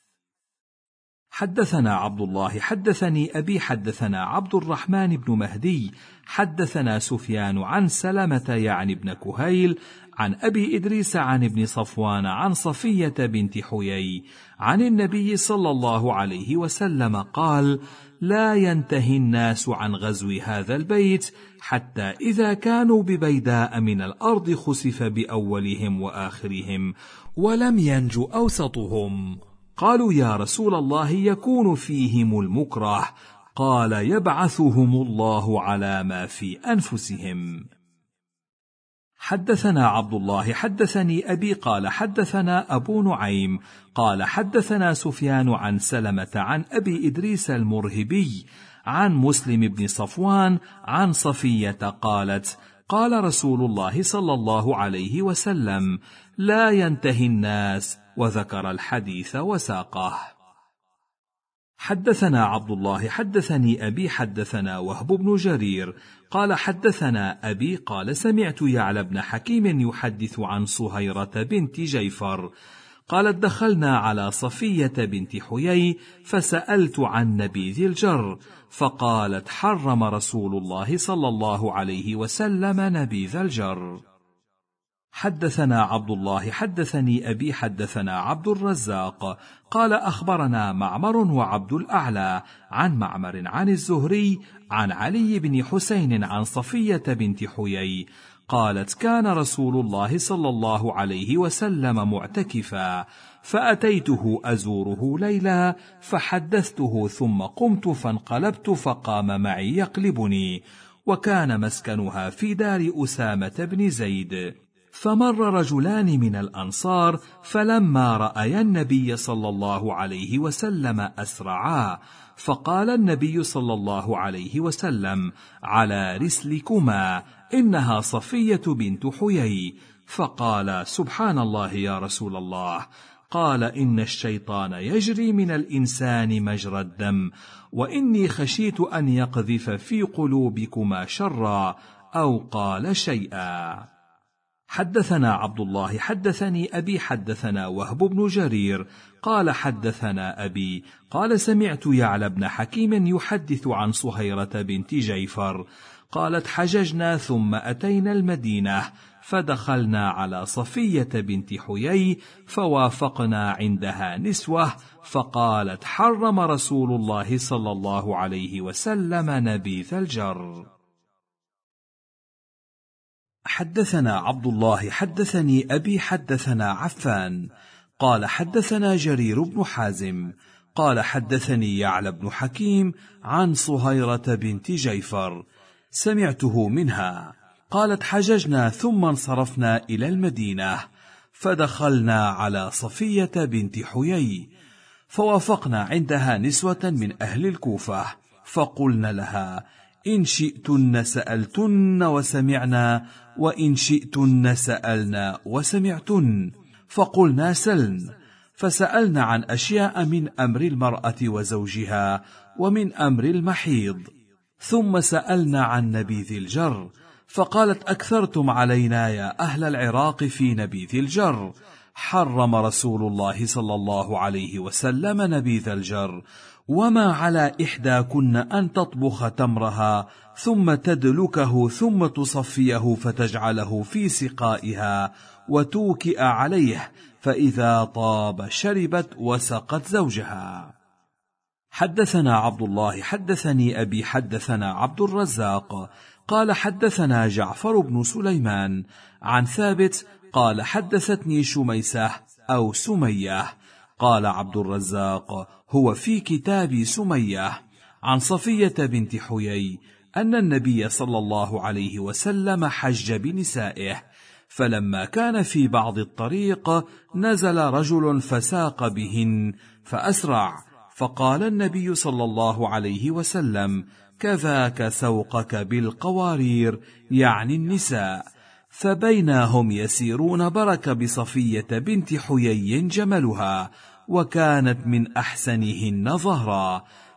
حدثنا عبد الله حدثني أبي حدثنا عبد الرحمن بن مهدي حدثنا سفيان عن سلمة يعني بن كهيل عن أبي إدريس عن ابن صفوان عن صفية بنت حيي عن النبي صلى الله عليه وسلم قال: لا ينتهي الناس عن غزو هذا البيت حتى إذا كانوا ببيداء من الأرض خسف بأولهم وآخرهم ولم ينج أوسطهم. قالوا: يا رسول الله يكون فيهم المكره؟ قال: يبعثهم الله على ما في أنفسهم. حدثنا عبد الله حدثني أبي قال حدثنا أبو نعيم قال حدثنا سفيان عن سلمة عن أبي إدريس المرهبي عن مسلم بن صفوان عن صفية قالت: قال رسول الله صلى الله عليه وسلم: لا ينتهي الناس، وذكر الحديث وساقه. حدثنا عبد الله حدثني أبي حدثنا وهب بن جرير قال حدثنا أبي قال سمعت يعلى بن حكيم يحدث عن صهيرة بنت جيفر قالت: دخلنا على صفية بنت حيي فسألت عن نبيذ الجر، فقالت: حرم رسول الله صلى الله عليه وسلم نبيذ الجر. حدثنا عبد الله حدثني أبي حدثنا عبد الرزاق قال أخبرنا معمر وعبد الأعلى عن معمر عن الزهري عن علي بن حسين عن صفية بنت حيي قالت: كان رسول الله صلى الله عليه وسلم معتكفا، فأتيته أزوره ليلا فحدثته، ثم قمت فانقلبت فقام معي يقلبني، وكان مسكنها في دار أسامة بن زيد. فمر رجلان من الأنصار فلما رأيا النبي صلى الله عليه وسلم أسرعا، فقال النبي صلى الله عليه وسلم: على رسلكما، إنها صفية بنت حيي. فقال: سبحان الله يا رسول الله. قال: إن الشيطان يجري من الإنسان مجرى الدم، وإني خشيت أن يقذف في قلوبكما شرا، أو قال شيئا. حدثنا عبد الله حدثني أبي حدثنا وهب بن جرير قال حدثنا أبي قال سمعت يعلى بن حكيم يحدث عن صهيرة بنت جيفر قالت: حججنا ثم أتينا المدينة، فدخلنا على صفية بنت حيي فوافقنا عندها نسوة، فقالت: حرم رسول الله صلى الله عليه وسلم نبيذ الجر. حدثنا عبد الله حدثني أبي حدثنا عفان قال حدثنا جرير بن حازم قال حدثني يعلى بن حكيم عن صهيرة بنت جيفر سمعته منها قالت: حججنا ثم انصرفنا إلى المدينة، فدخلنا على صفية بنت حيي فوافقنا عندها نسوة من أهل الكوفة، فقلنا لها: إن شئتن سألتن وسمعنا، وإن شئتن سألنا وسمعتن. فقلنا: سلن. فسألنا عن أشياء من أمر المرأة وزوجها ومن أمر المحيض، ثم سألنا عن نبيذ الجر، فقالت: أكثرتم علينا يا أهل العراق في نبيذ الجر، حرم رسول الله صلى الله عليه وسلم نبيذ الجر، وما على إحداكن أن تطبخ تمرها ثم تدلكه ثم تصفيه فتجعله في سقائها وتوكئ عليه، فإذا طاب شربت وسقت زوجها. حدثنا عبد الله حدثني أبي حدثنا عبد الرزاق قال حدثنا جعفر بن سليمان عن ثابت قال حدثتني شميسة أو سمية قال عبد الرزاق: هو في كتاب سمية عن صفية بنت حيي أن النبي صلى الله عليه وسلم حج بنسائه، فلما كان في بعض الطريق نزل رجل فساق بهن فأسرع، فقال النبي صلى الله عليه وسلم: كذاك سوقك بالقوارير، يعني النساء. فبينهم يسيرون برك بصفية بنت حيي جملها، وكانت من أحسنهن ظهرا،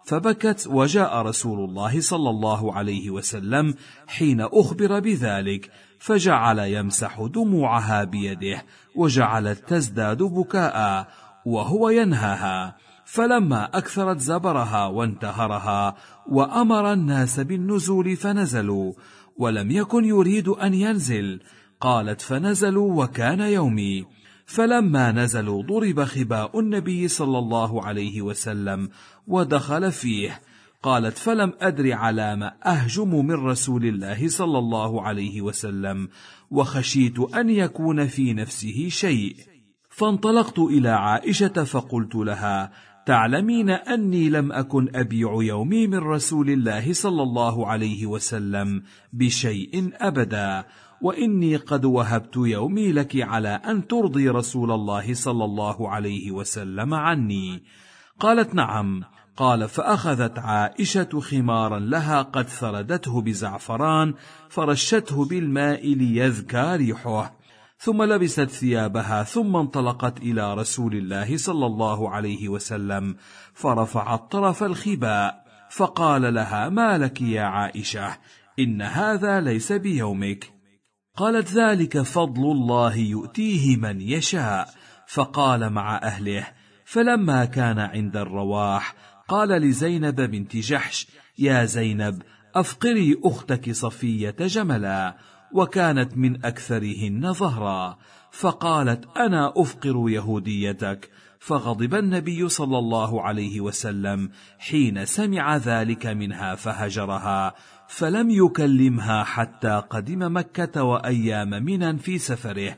فبكت، وجاء رسول الله صلى الله عليه وسلم حين أخبر بذلك، فجعل يمسح دموعها بيده، وجعلت تزداد بكاء وهو ينهاها، فلما أكثرت زبرها وانتهرها وأمر الناس بالنزول فنزلوا، ولم يكن يريد أن ينزل. قالت: فنزلوا وكان يومي، فلما نزلوا ضرب خباء النبي صلى الله عليه وسلم ودخل فيه. قالت: فلم أدر على ما أهجم من رسول الله صلى الله عليه وسلم، وخشيت أن يكون في نفسه شيء، فانطلقت إلى عائشة فقلت لها: تعلمين أني لم أكن أبيع يومي من رسول الله صلى الله عليه وسلم بشيء أبدا، وإني قد وهبت يومي لك على أن ترضي رسول الله صلى الله عليه وسلم عني. قالت: نعم. قال: فأخذت عائشة خمارا لها قد ثردته بزعفران، فرشته بالماء ليذكى ريحه، ثم لبست ثيابها، ثم انطلقت إلى رسول الله صلى الله عليه وسلم، فرفعت طرف الخباء، فقال لها: ما لك يا عائشة؟ إن هذا ليس بيومك. قالت: ذلك فضل الله يؤتيه من يشاء. فقال مع أهله. فلما كان عند الرواح قال لزينب بنت جحش: يا زينب، أفقري أختك صفية جملا، وكانت من أكثرهن ظهرا، فقالت: أنا أفقر يهوديتك. فغضب النبي صلى الله عليه وسلم حين سمع ذلك منها، فهجرها، فلم يكلمها حتى قدم مكة وأيام منى في سفره،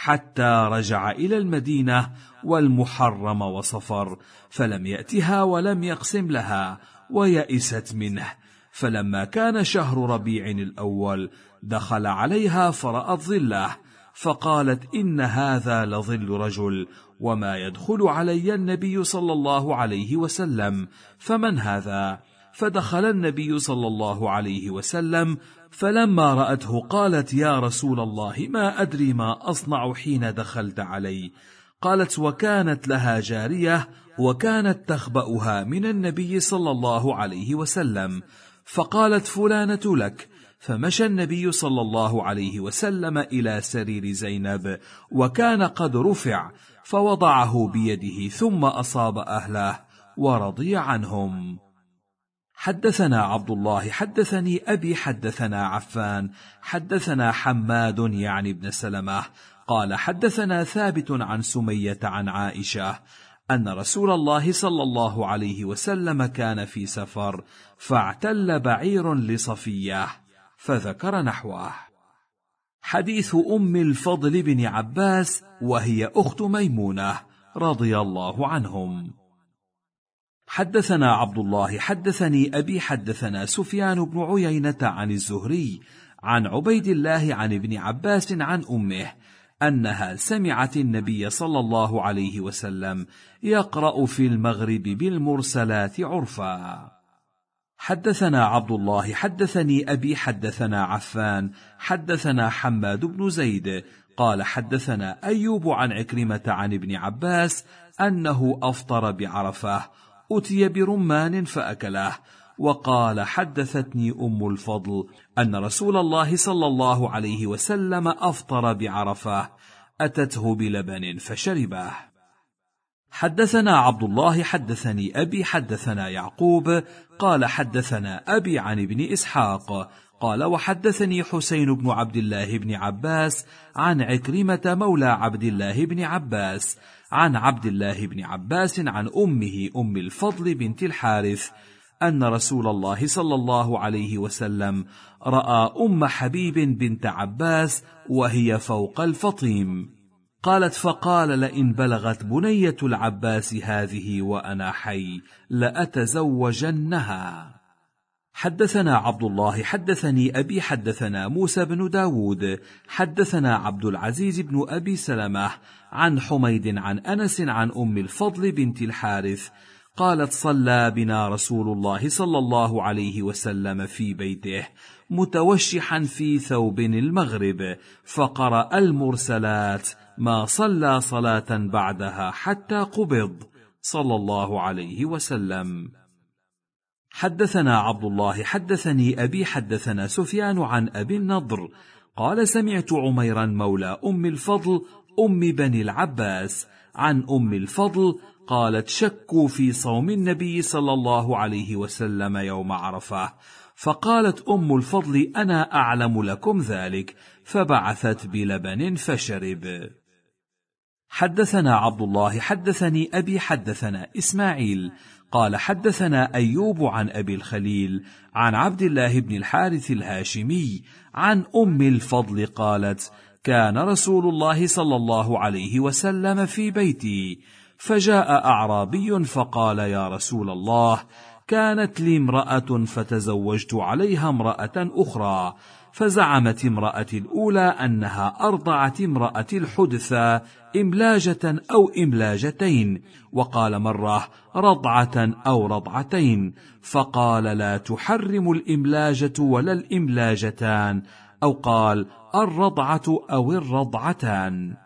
حتى رجع إلى المدينة والمحرم وصفر، فلم يأتها ولم يقسم لها، ويئست منه. فلما كان شهر ربيع الأول دخل عليها فرأت ظله، فقالت: إن هذا لظل رجل، وما يدخل علي النبي صلى الله عليه وسلم، فمن هذا؟ فدخل النبي صلى الله عليه وسلم، فلما رأته قالت: يا رسول الله، ما أدري ما أصنع حين دخلت علي. قالت: وكانت لها جارية، وكانت تخبأها من النبي صلى الله عليه وسلم، فقالت: فلانة لك. فمشى النبي صلى الله عليه وسلم إلى سرير زينب، وكان قد رفع، فوضعه بيده، ثم أصاب أهله ورضي عنهم. حدثنا عبد الله حدثني أبي حدثنا عفان حدثنا حماد يعني بن سلمة قال: حدثنا ثابت عن سمية عن عائشة أن رسول الله صلى الله عليه وسلم كان في سفر، فاعتل بعير لصفية، فذكر نحوه. حديث أم الفضل بن عباس وهي أخت ميمونة رضي الله عنهم. حدثنا عبد الله حدثني أبي حدثنا سفيان بن عيينة عن الزهري عن عبيد الله عن ابن عباس عن أمه أنها سمعت النبي صلى الله عليه وسلم يقرأ في المغرب بالمرسلات عرفا. حدثنا عبد الله حدثني أبي حدثنا عفان حدثنا حماد بن زيد قال: حدثنا أيوب عن عكرمة عن ابن عباس أنه أفطر بعرفة، أتي برمان فأكله، وقال: حدثتني أم الفضل أن رسول الله صلى الله عليه وسلم أفطر بعرفة، أتته بلبن فشربه. حدثنا عبد الله حدثني أبي حدثنا يعقوب قال: حدثنا أبي عن ابن إسحاق قال: وحدثني حسين بن عبد الله بن عباس عن عكرمة مولى عبد الله بن عباس عن عبد الله بن عباس عن أمه أم الفضل بنت الحارث أن رسول الله صلى الله عليه وسلم رأى أم حبيب بنت عباس وهي فوق الفطيم. قالت: فقال: لئن بلغت بنية العباس هذه وأنا حي لأتزوجنها. حدثنا عبد الله حدثني أبي حدثنا موسى بن داود حدثنا عبد العزيز بن أبي سلمة عن حميد عن أنس عن أم الفضل بنت الحارث قالت: صلى بنا رسول الله صلى الله عليه وسلم في بيته متوشحا في ثوب المغرب، فقرأ المرسلات، ما صلى صلاة بعدها حتى قبض صلى الله عليه وسلم. حدثنا عبد الله حدثني أبي حدثنا سفيان عن أبي النضر قال سمعت عميرا مولى أم الفضل أم بني العباس عن أم الفضل قالت شكوا في صوم النبي صلى الله عليه وسلم يوم عرفة، فقالت أم الفضل أنا أعلم لكم ذلك، فبعثت بلبن فشرب. حدثنا عبد الله حدثني أبي حدثنا إسماعيل قال حدثنا أيوب عن أبي الخليل عن عبد الله بن الحارث الهاشمي عن أم الفضل قالت كان رسول الله صلى الله عليه وسلم في بيتي، فجاء أعرابي فقال يا رسول الله كانت لي امرأة فتزوجت عليها امرأة أخرى، فزعمت امرأة الأولى أنها أرضعت امرأة الحدثى إملاجة أو إملاجتين، وقال مرة رضعة أو رضعتين، فقال لا تحرم الإملاجة ولا الإملاجتان، أو قال الرضعة أو الرضعتان.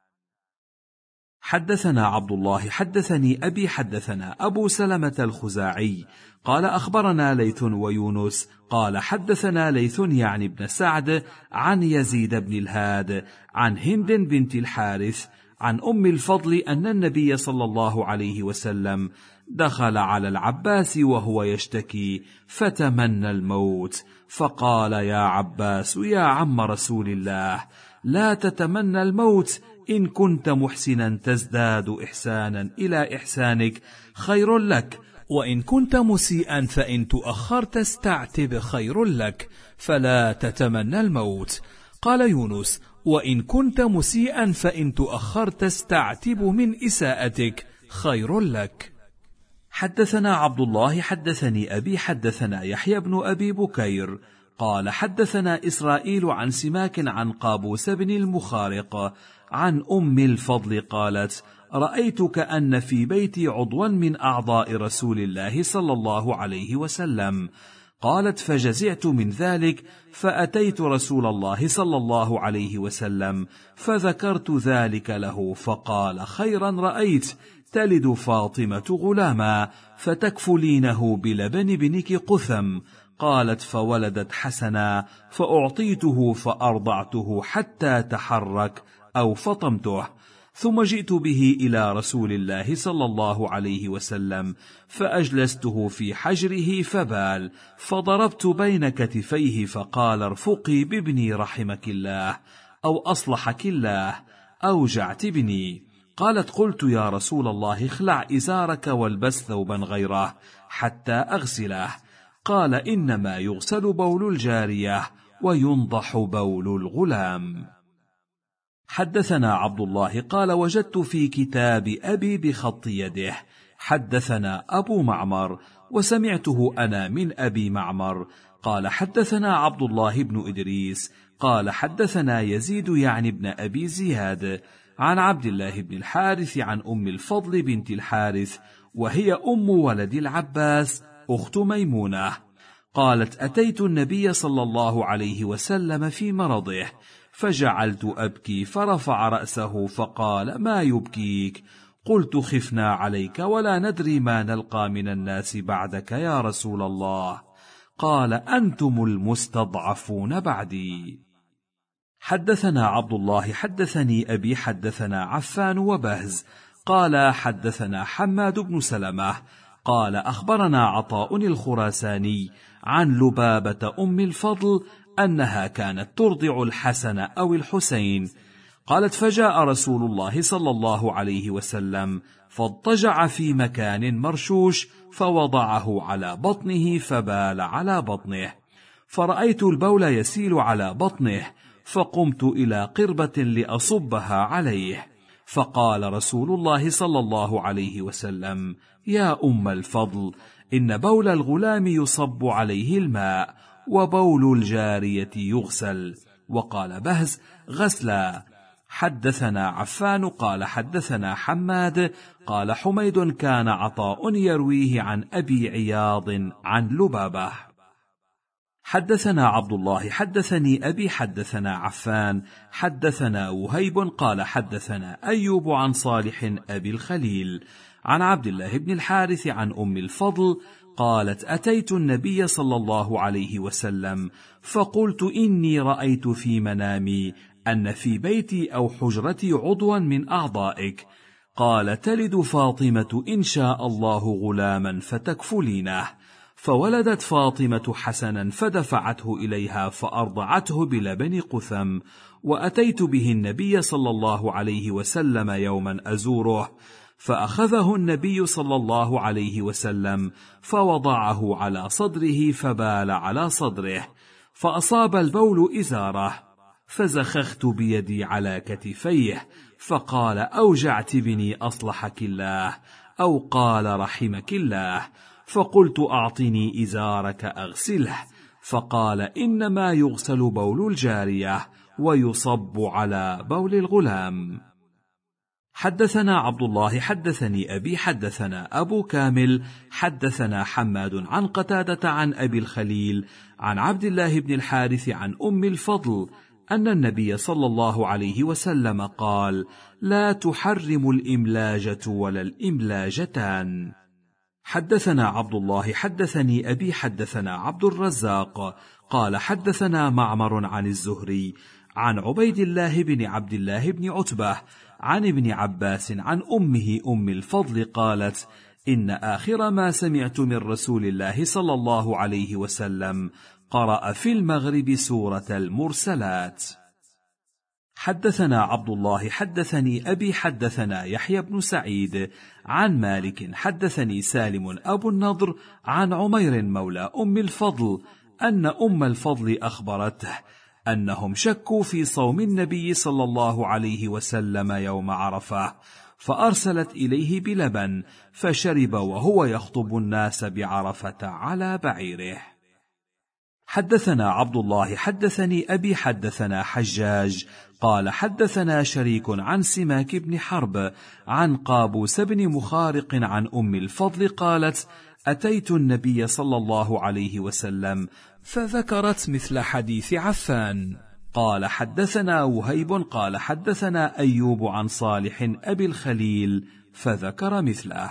حدثنا عبد الله حدثني أبي حدثنا أبو سلمة الخزاعي قال أخبرنا ليث ويونس قال حدثنا ليث يعني بن سعد عن يزيد بن الهاد عن هند بنت الحارث عن أم الفضل أن النبي صلى الله عليه وسلم دخل على العباس وهو يشتكي فتمنى الموت، فقال يا عباس يا عم رسول الله لا تتمنى الموت، إن كنت محسنا تزداد إحسانا إلى إحسانك خير لك، وإن كنت مسيئا فإن تؤخرت استعتب خير لك، فلا تتمنى الموت. قال يونس وإن كنت مسيئا فإن تؤخرت استعتب من إساءتك خير لك. حدثنا عبد الله حدثني أبي حدثنا يحيى بن أبي بكير قال حدثنا إسرائيل عن سماك عن قابوس بن المخارق عن أم الفضل قالت رأيت كأن في بيتي عضوا من أعضاء رسول الله صلى الله عليه وسلم. قالت فجزعت من ذلك فأتيت رسول الله صلى الله عليه وسلم فذكرت ذلك له، فقال خيرا رأيت، تلد فاطمة غلاما فتكفلينه بلبن ابنك قثم. قالت فولدت حسنا فأعطيته فأرضعته حتى تحرك أو فطمته، ثم جئت به إلى رسول الله صلى الله عليه وسلم فأجلسته في حجره فبال، فضربت بين كتفيه فقال ارفقي بابني رحمك الله أو أصلحك الله، أوجعت ابني. قالت قلت يا رسول الله اخلع إزارك والبس ثوبا غيره حتى أغسله. قال إنما يغسل بول الجارية وينضح بول الغلام. حدثنا عبد الله قال وجدت في كتاب أبي بخط يده حدثنا أبو معمر، وسمعته أنا من أبي معمر قال حدثنا عبد الله بن إدريس قال حدثنا يزيد يعني بن أبي زياد عن عبد الله بن الحارث عن أم الفضل بنت الحارث وهي أم ولد العباس أخت ميمونة قالت أتيت النبي صلى الله عليه وسلم في مرضه فجعلت أبكي، فرفع رأسه فقال ما يبكيك؟ قلت خفنا عليك ولا ندري ما نلقى من الناس بعدك يا رسول الله. قال أنتم المستضعفون بعدي. حدثنا عبد الله حدثني أبي حدثنا عفان وبهز قال حدثنا حماد بن سلمة قال أخبرنا عطاء الخراساني عن لبابة أم الفضل أنها كانت ترضع الحسن أو الحسين. قالت فجاء رسول الله صلى الله عليه وسلم فاضطجع في مكان مرشوش فوضعه على بطنه فبال على بطنه، فرأيت البول يسيل على بطنه فقمت إلى قربة لأصبها عليه، فقال رسول الله صلى الله عليه وسلم يا أم الفضل إن بول الغلام يصب عليه الماء وبول الجارية يغسل. وقال بهز غسلا. حدثنا عفان قال حدثنا حماد قال حميد كان عطاء يرويه عن أبي عياض عن لبابة. حدثنا عبد الله حدثني أبي حدثنا عفان حدثنا وهيب قال حدثنا أيوب عن صالح أبي الخليل عن عبد الله بن الحارث عن أم الفضل قالت: أتيت النبي صلى الله عليه وسلم فقلت: إني رأيت في منامي أن في بيتي أو حجرتي عضوا من أعضائك. قال: تلد فاطمة إن شاء الله غلاما فتكفلينه. فولدت فاطمة حسنا فدفعته إليها فأرضعته بلبن قثم، وأتيت به النبي صلى الله عليه وسلم يوما أزوره، فأخذه النبي صلى الله عليه وسلم فوضعه على صدره فبال على صدره، فأصاب البول إزاره، فزخخت بيدي على كتفيه، فقال: أوجعت بني أصلحك الله، أو قال: رحمك الله. فقلت: أعطني إزارك أغسله. فقال: إنما يغسل بول الجارية ويصب على بول الغلام. حدثنا عبد الله حدثني أبي حدثنا أبو كامل حدثنا حماد عن قتادة عن أبي الخليل عن عبد الله بن الحارث عن أم الفضل أن النبي صلى الله عليه وسلم قال: لا تحرم الإملاجة ولا الإملاجتان. حدثنا عبد الله حدثني أبي حدثنا عبد الرزاق قال حدثنا معمر عن الزهري عن عبيد الله بن عبد الله بن عتبة عن ابن عباس عن أمه أم الفضل قالت: إن آخر ما سمعت من رسول الله صلى الله عليه وسلم قرأ في المغرب سورة المرسلات. حدثنا عبد الله حدثني أبي حدثنا يحيى بن سعيد عن مالك حدثني سالم أبو النضر عن عمير مولى أم الفضل أن أم الفضل أخبرته أنهم شكوا في صوم النبي صلى الله عليه وسلم يوم عرفة، فأرسلت إليه بلبن فشرب وهو يخطب الناس بعرفة على بعيره. حدثنا عبد الله حدثني أبي حدثنا حجاج قال حدثنا شريك عن سماك بن حرب عن قابوس بن مخارق عن أم الفضل قالت: أتيت النبي صلى الله عليه وسلم فذكرت مثل حديث عفان. قال حدثنا وهيب قال حدثنا أيوب عن صالح أبي الخليل فذكر مثله.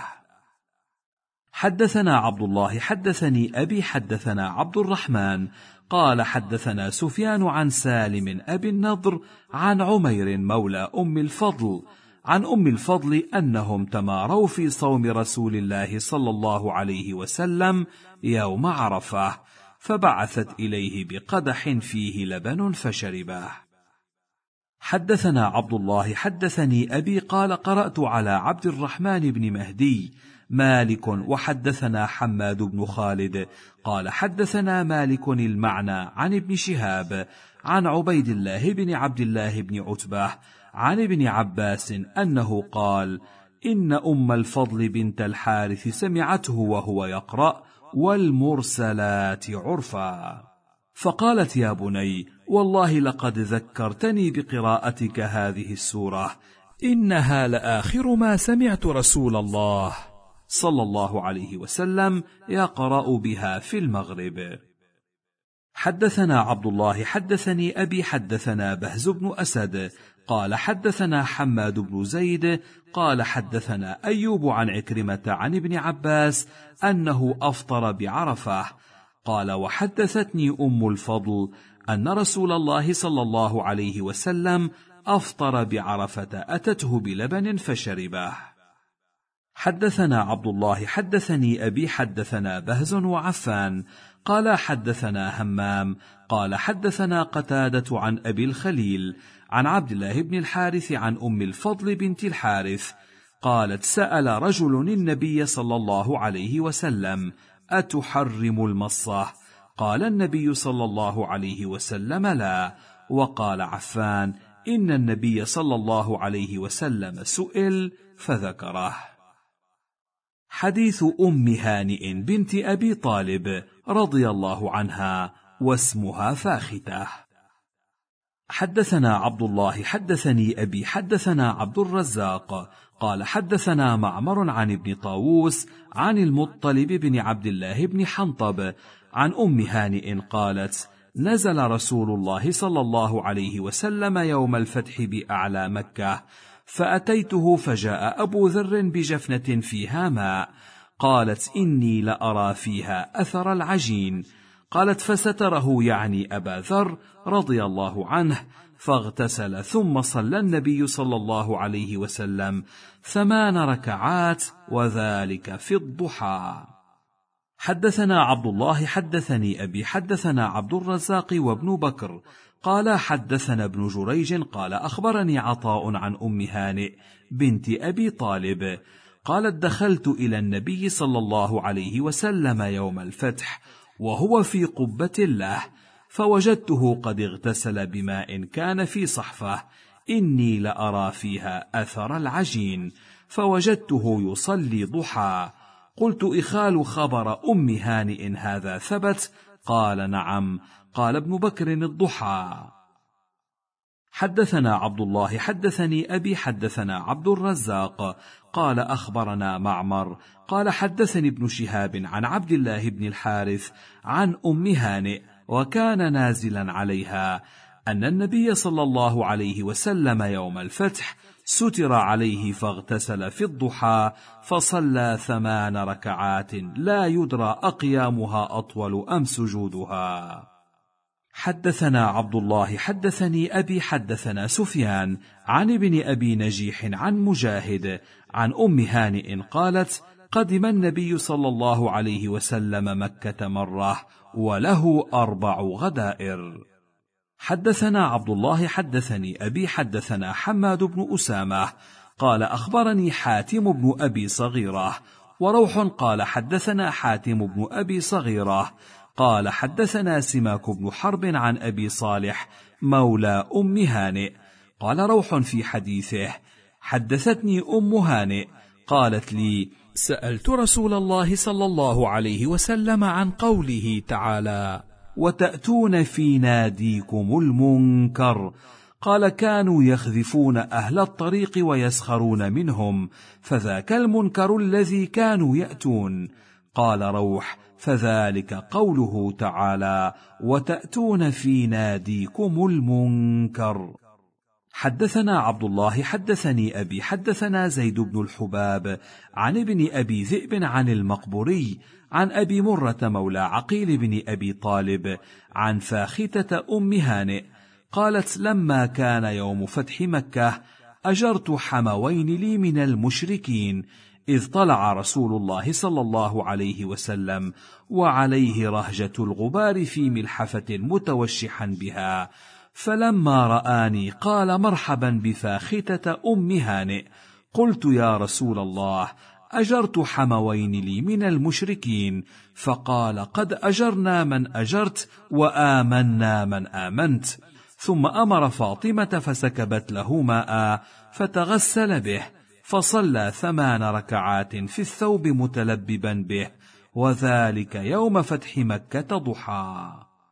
حدثنا عبد الله حدثني أبي حدثنا عبد الرحمن قال حدثنا سفيان عن سالم أبي النضر عن عمير مولى أم الفضل عن أم الفضل أنهم تماروا في صوم رسول الله صلى الله عليه وسلم يوم عرفة، فبعثت إليه بقدح فيه لبن فشربه. حدثنا عبد الله حدثني أبي قال قرأت على عبد الرحمن بن مهدي مالك وحدثنا حماد بن خالد قال حدثنا مالك المعنى عن ابن شهاب عن عبيد الله بن عبد الله بن عتبة عن ابن عباس أنه قال: إن أم الفضل بنت الحارث سمعته وهو يقرأ والمرسلات عرفا، فقالت: يا بني، والله لقد ذكرتني بقراءتك هذه السورة، إنها لآخر ما سمعت رسول الله صلى الله عليه وسلم يقرأ بها في المغرب. حدثنا عبد الله حدثني أبي حدثنا بهز بن أسد قال حدثنا حماد بن زيد قال حدثنا أيوب عن عكرمة عن ابن عباس أنه أفطر بعرفة. قال: وحدثتني أم الفضل أن رسول الله صلى الله عليه وسلم أفطر بعرفة أتته بلبن فشربه. حدثنا عبد الله حدثني أبي حدثنا بهز وعفان قال حدثنا همام قال حدثنا قتادة عن أبي الخليل عن عبد الله بن الحارث عن أم الفضل بنت الحارث قالت: سأل رجل النبي صلى الله عليه وسلم: أتحرم المصة؟ قال النبي صلى الله عليه وسلم: لا. وقال عفان: إن النبي صلى الله عليه وسلم سئل فذكره. حديث أم هانئ بنت أبي طالب رضي الله عنها واسمها فاختة. حدثنا عبد الله حدثني أبي حدثنا عبد الرزاق قال حدثنا معمر عن ابن طاووس عن المطلب بن عبد الله بن حنطب عن أم هانئ قالت: نزل رسول الله صلى الله عليه وسلم يوم الفتح بأعلى مكة، فأتيته فجاء أبو ذر بجفنة فيها ماء، قالت: إني لأرى فيها أثر العجين. قالت: فستره يعني أبا ذر رضي الله عنه، فاغتسل، ثم صلى النبي صلى الله عليه وسلم 8 ركعات، وذلك في الضحى. حدثنا عبد الله حدثني أبي حدثنا عبد الرزاق وابن بكر قال حدثنا ابن جريج قال أخبرني عطاء عن أم هانئ بنت أبي طالب قالت: دخلت إلى النبي صلى الله عليه وسلم يوم الفتح وهو في قبة له، فوجدته قد اغتسل بماء كان في صحفة، إني لأرى فيها أثر العجين، فوجدته يصلي ضحى. قلت: إخال خبر أم هانئ هذا ثبت؟ قال: نعم. قال ابن بكر: الضحى. حدثنا عبد الله حدثني أبي حدثنا عبد الرزاق قال أخبرنا معمر قال حدثني ابن شهاب عن عبد الله بن الحارث عن أم هانئ وكان نازلا عليها أن النبي صلى الله عليه وسلم يوم الفتح ستر عليه فاغتسل في الضحى فصلى 8 ركعات لا يدرى أقيامها أطول أم سجودها. حدثنا عبد الله حدثني أبي حدثنا سفيان عن ابن أبي نجيح عن مجاهد عن أم هانئ قالت: قدم النبي صلى الله عليه وسلم مكة مرة وله 4 غدائر. حدثنا عبد الله حدثني أبي حدثنا حماد بن أسامة قال أخبرني حاتم بن أبي صغيرة وروح قال حدثنا حاتم بن أبي صغيرة قال حدثنا سماك بن حرب عن أبي صالح مولى أم هانئ قال روح في حديثه: حدثتني أم هانئ قالت لي: سألت رسول الله صلى الله عليه وسلم عن قوله تعالى: وتأتون في ناديكم المنكر، قال: كانوا يخذفون أهل الطريق ويسخرون منهم، فذاك المنكر الذي كانوا يأتون. قال روح: فذلك قوله تعالى: وتأتون في ناديكم المنكر. حدثنا عبد الله حدثني أبي حدثنا زيد بن الحباب عن ابن أبي ذئب عن المقبوري عن أبي مرة مولى عقيل بن أبي طالب عن فاختة أم هانئ قالت: لما كان يوم فتح مكة أجرت حموين لي من المشركين، إذ طلع رسول الله صلى الله عليه وسلم وعليه رهجة الغبار في ملحفة متوشحا بها، فلما رآني قال: مرحبا بفاختة أم هانئ. قلت: يا رسول الله، أجرت حموين لي من المشركين. فقال: قد أجرنا من أجرت وآمنا من آمنت. ثم أمر فاطمة فسكبت له ماء فتغسل به، فصلى 8 ركعات في الثوب متلببا به، وذلك يوم فتح مكة ضحى.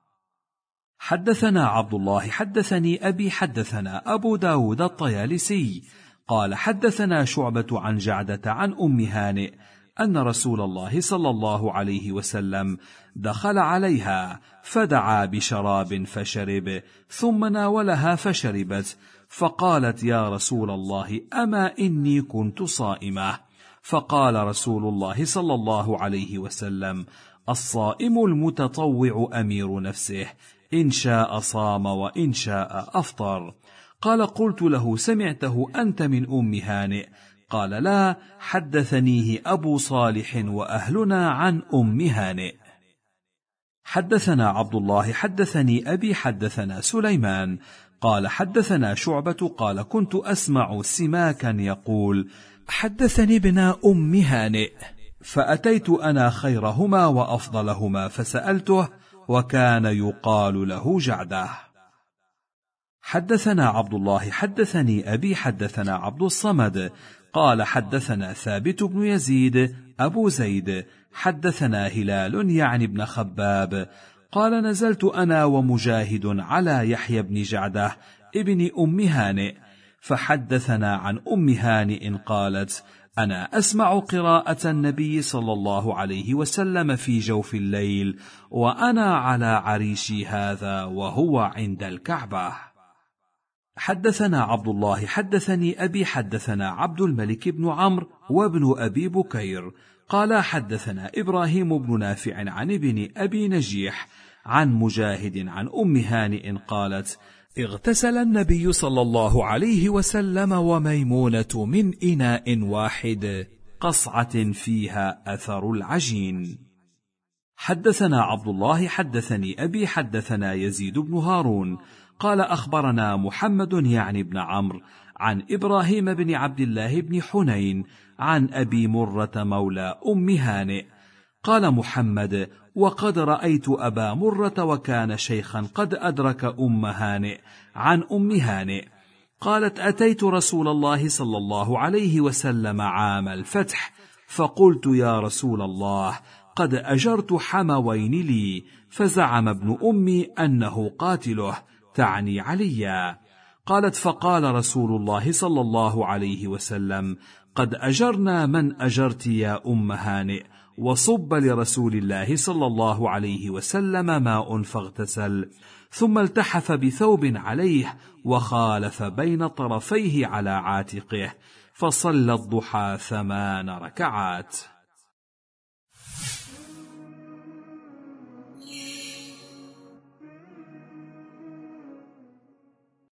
حدثنا عبد الله حدثني أبي حدثنا أبو داود الطيالسي قال حدثنا شعبة عن جعدة عن أم هانئ أن رسول الله صلى الله عليه وسلم دخل عليها فدعا بشراب فشرب، ثم ناولها فشربت، فقالت: يا رسول الله، أما إني كنت صائمة. فقال رسول الله صلى الله عليه وسلم: الصائم المتطوع أمير نفسه، إن شاء صام وإن شاء أفطر. قال: قلت له: سمعته أنت من أم هانئ؟ قال: لا، حدثنيه أبو صالح وأهلنا عن أم هانئ. حدثنا عبد الله حدثني أبي حدثنا سليمان قال حدثنا شعبة قال: كنت أسمع سماكا يقول: حدثني ابن أم هانئ، فأتيت أنا خيرهما وأفضلهما فسألته، وكان يقال له جعده. حدثنا عبد الله حدثني أبي حدثنا عبد الصمد قال حدثنا ثابت بن يزيد أبو زيد حدثنا هلال يعني ابن خباب قال: نزلت أنا ومجاهد على يحيى بن جعده ابن أم هانئ، فحدثنا عن أم هانئ قالت: أنا أسمع قراءة النبي صلى الله عليه وسلم في جوف الليل وأنا على عريشي هذا وهو عند الكعبة. حدثنا عبد الله حدثني أبي حدثنا عبد الملك بن عمرو وابن أبي بكير قال حدثنا إبراهيم بن نافع عن ابن أبي نجيح عن مجاهد عن أم هانئ قالت: اغتسل النبي صلى الله عليه وسلم وميمونة من إناء واحد قصعة فيها أثر العجين. حدثنا عبد الله حدثني أبي حدثنا يزيد بن هارون قال أخبرنا محمد يعني بن عمرو عن إبراهيم بن عبد الله بن حنين عن أبي مرة مولى أم هانئ قال محمد: وقد رأيت أبا مرة وكان شيخا قد أدرك أم هانئ عن أم هانئ قالت: أتيت رسول الله صلى الله عليه وسلم عام الفتح فقلت: يا رسول الله، قد أجرت حموين لي، فزعم ابن أمي أنه قاتله، تعني عليا. قالت: فقال رسول الله صلى الله عليه وسلم: قد أجرنا من أجرت يا أم هانئ، وصب لرسول الله صلى الله عليه وسلم ماء فاغتسل، ثم التحف بثوب عليه وخالف بين طرفيه على عاتقه، فصلى الضحى 8 ركعات.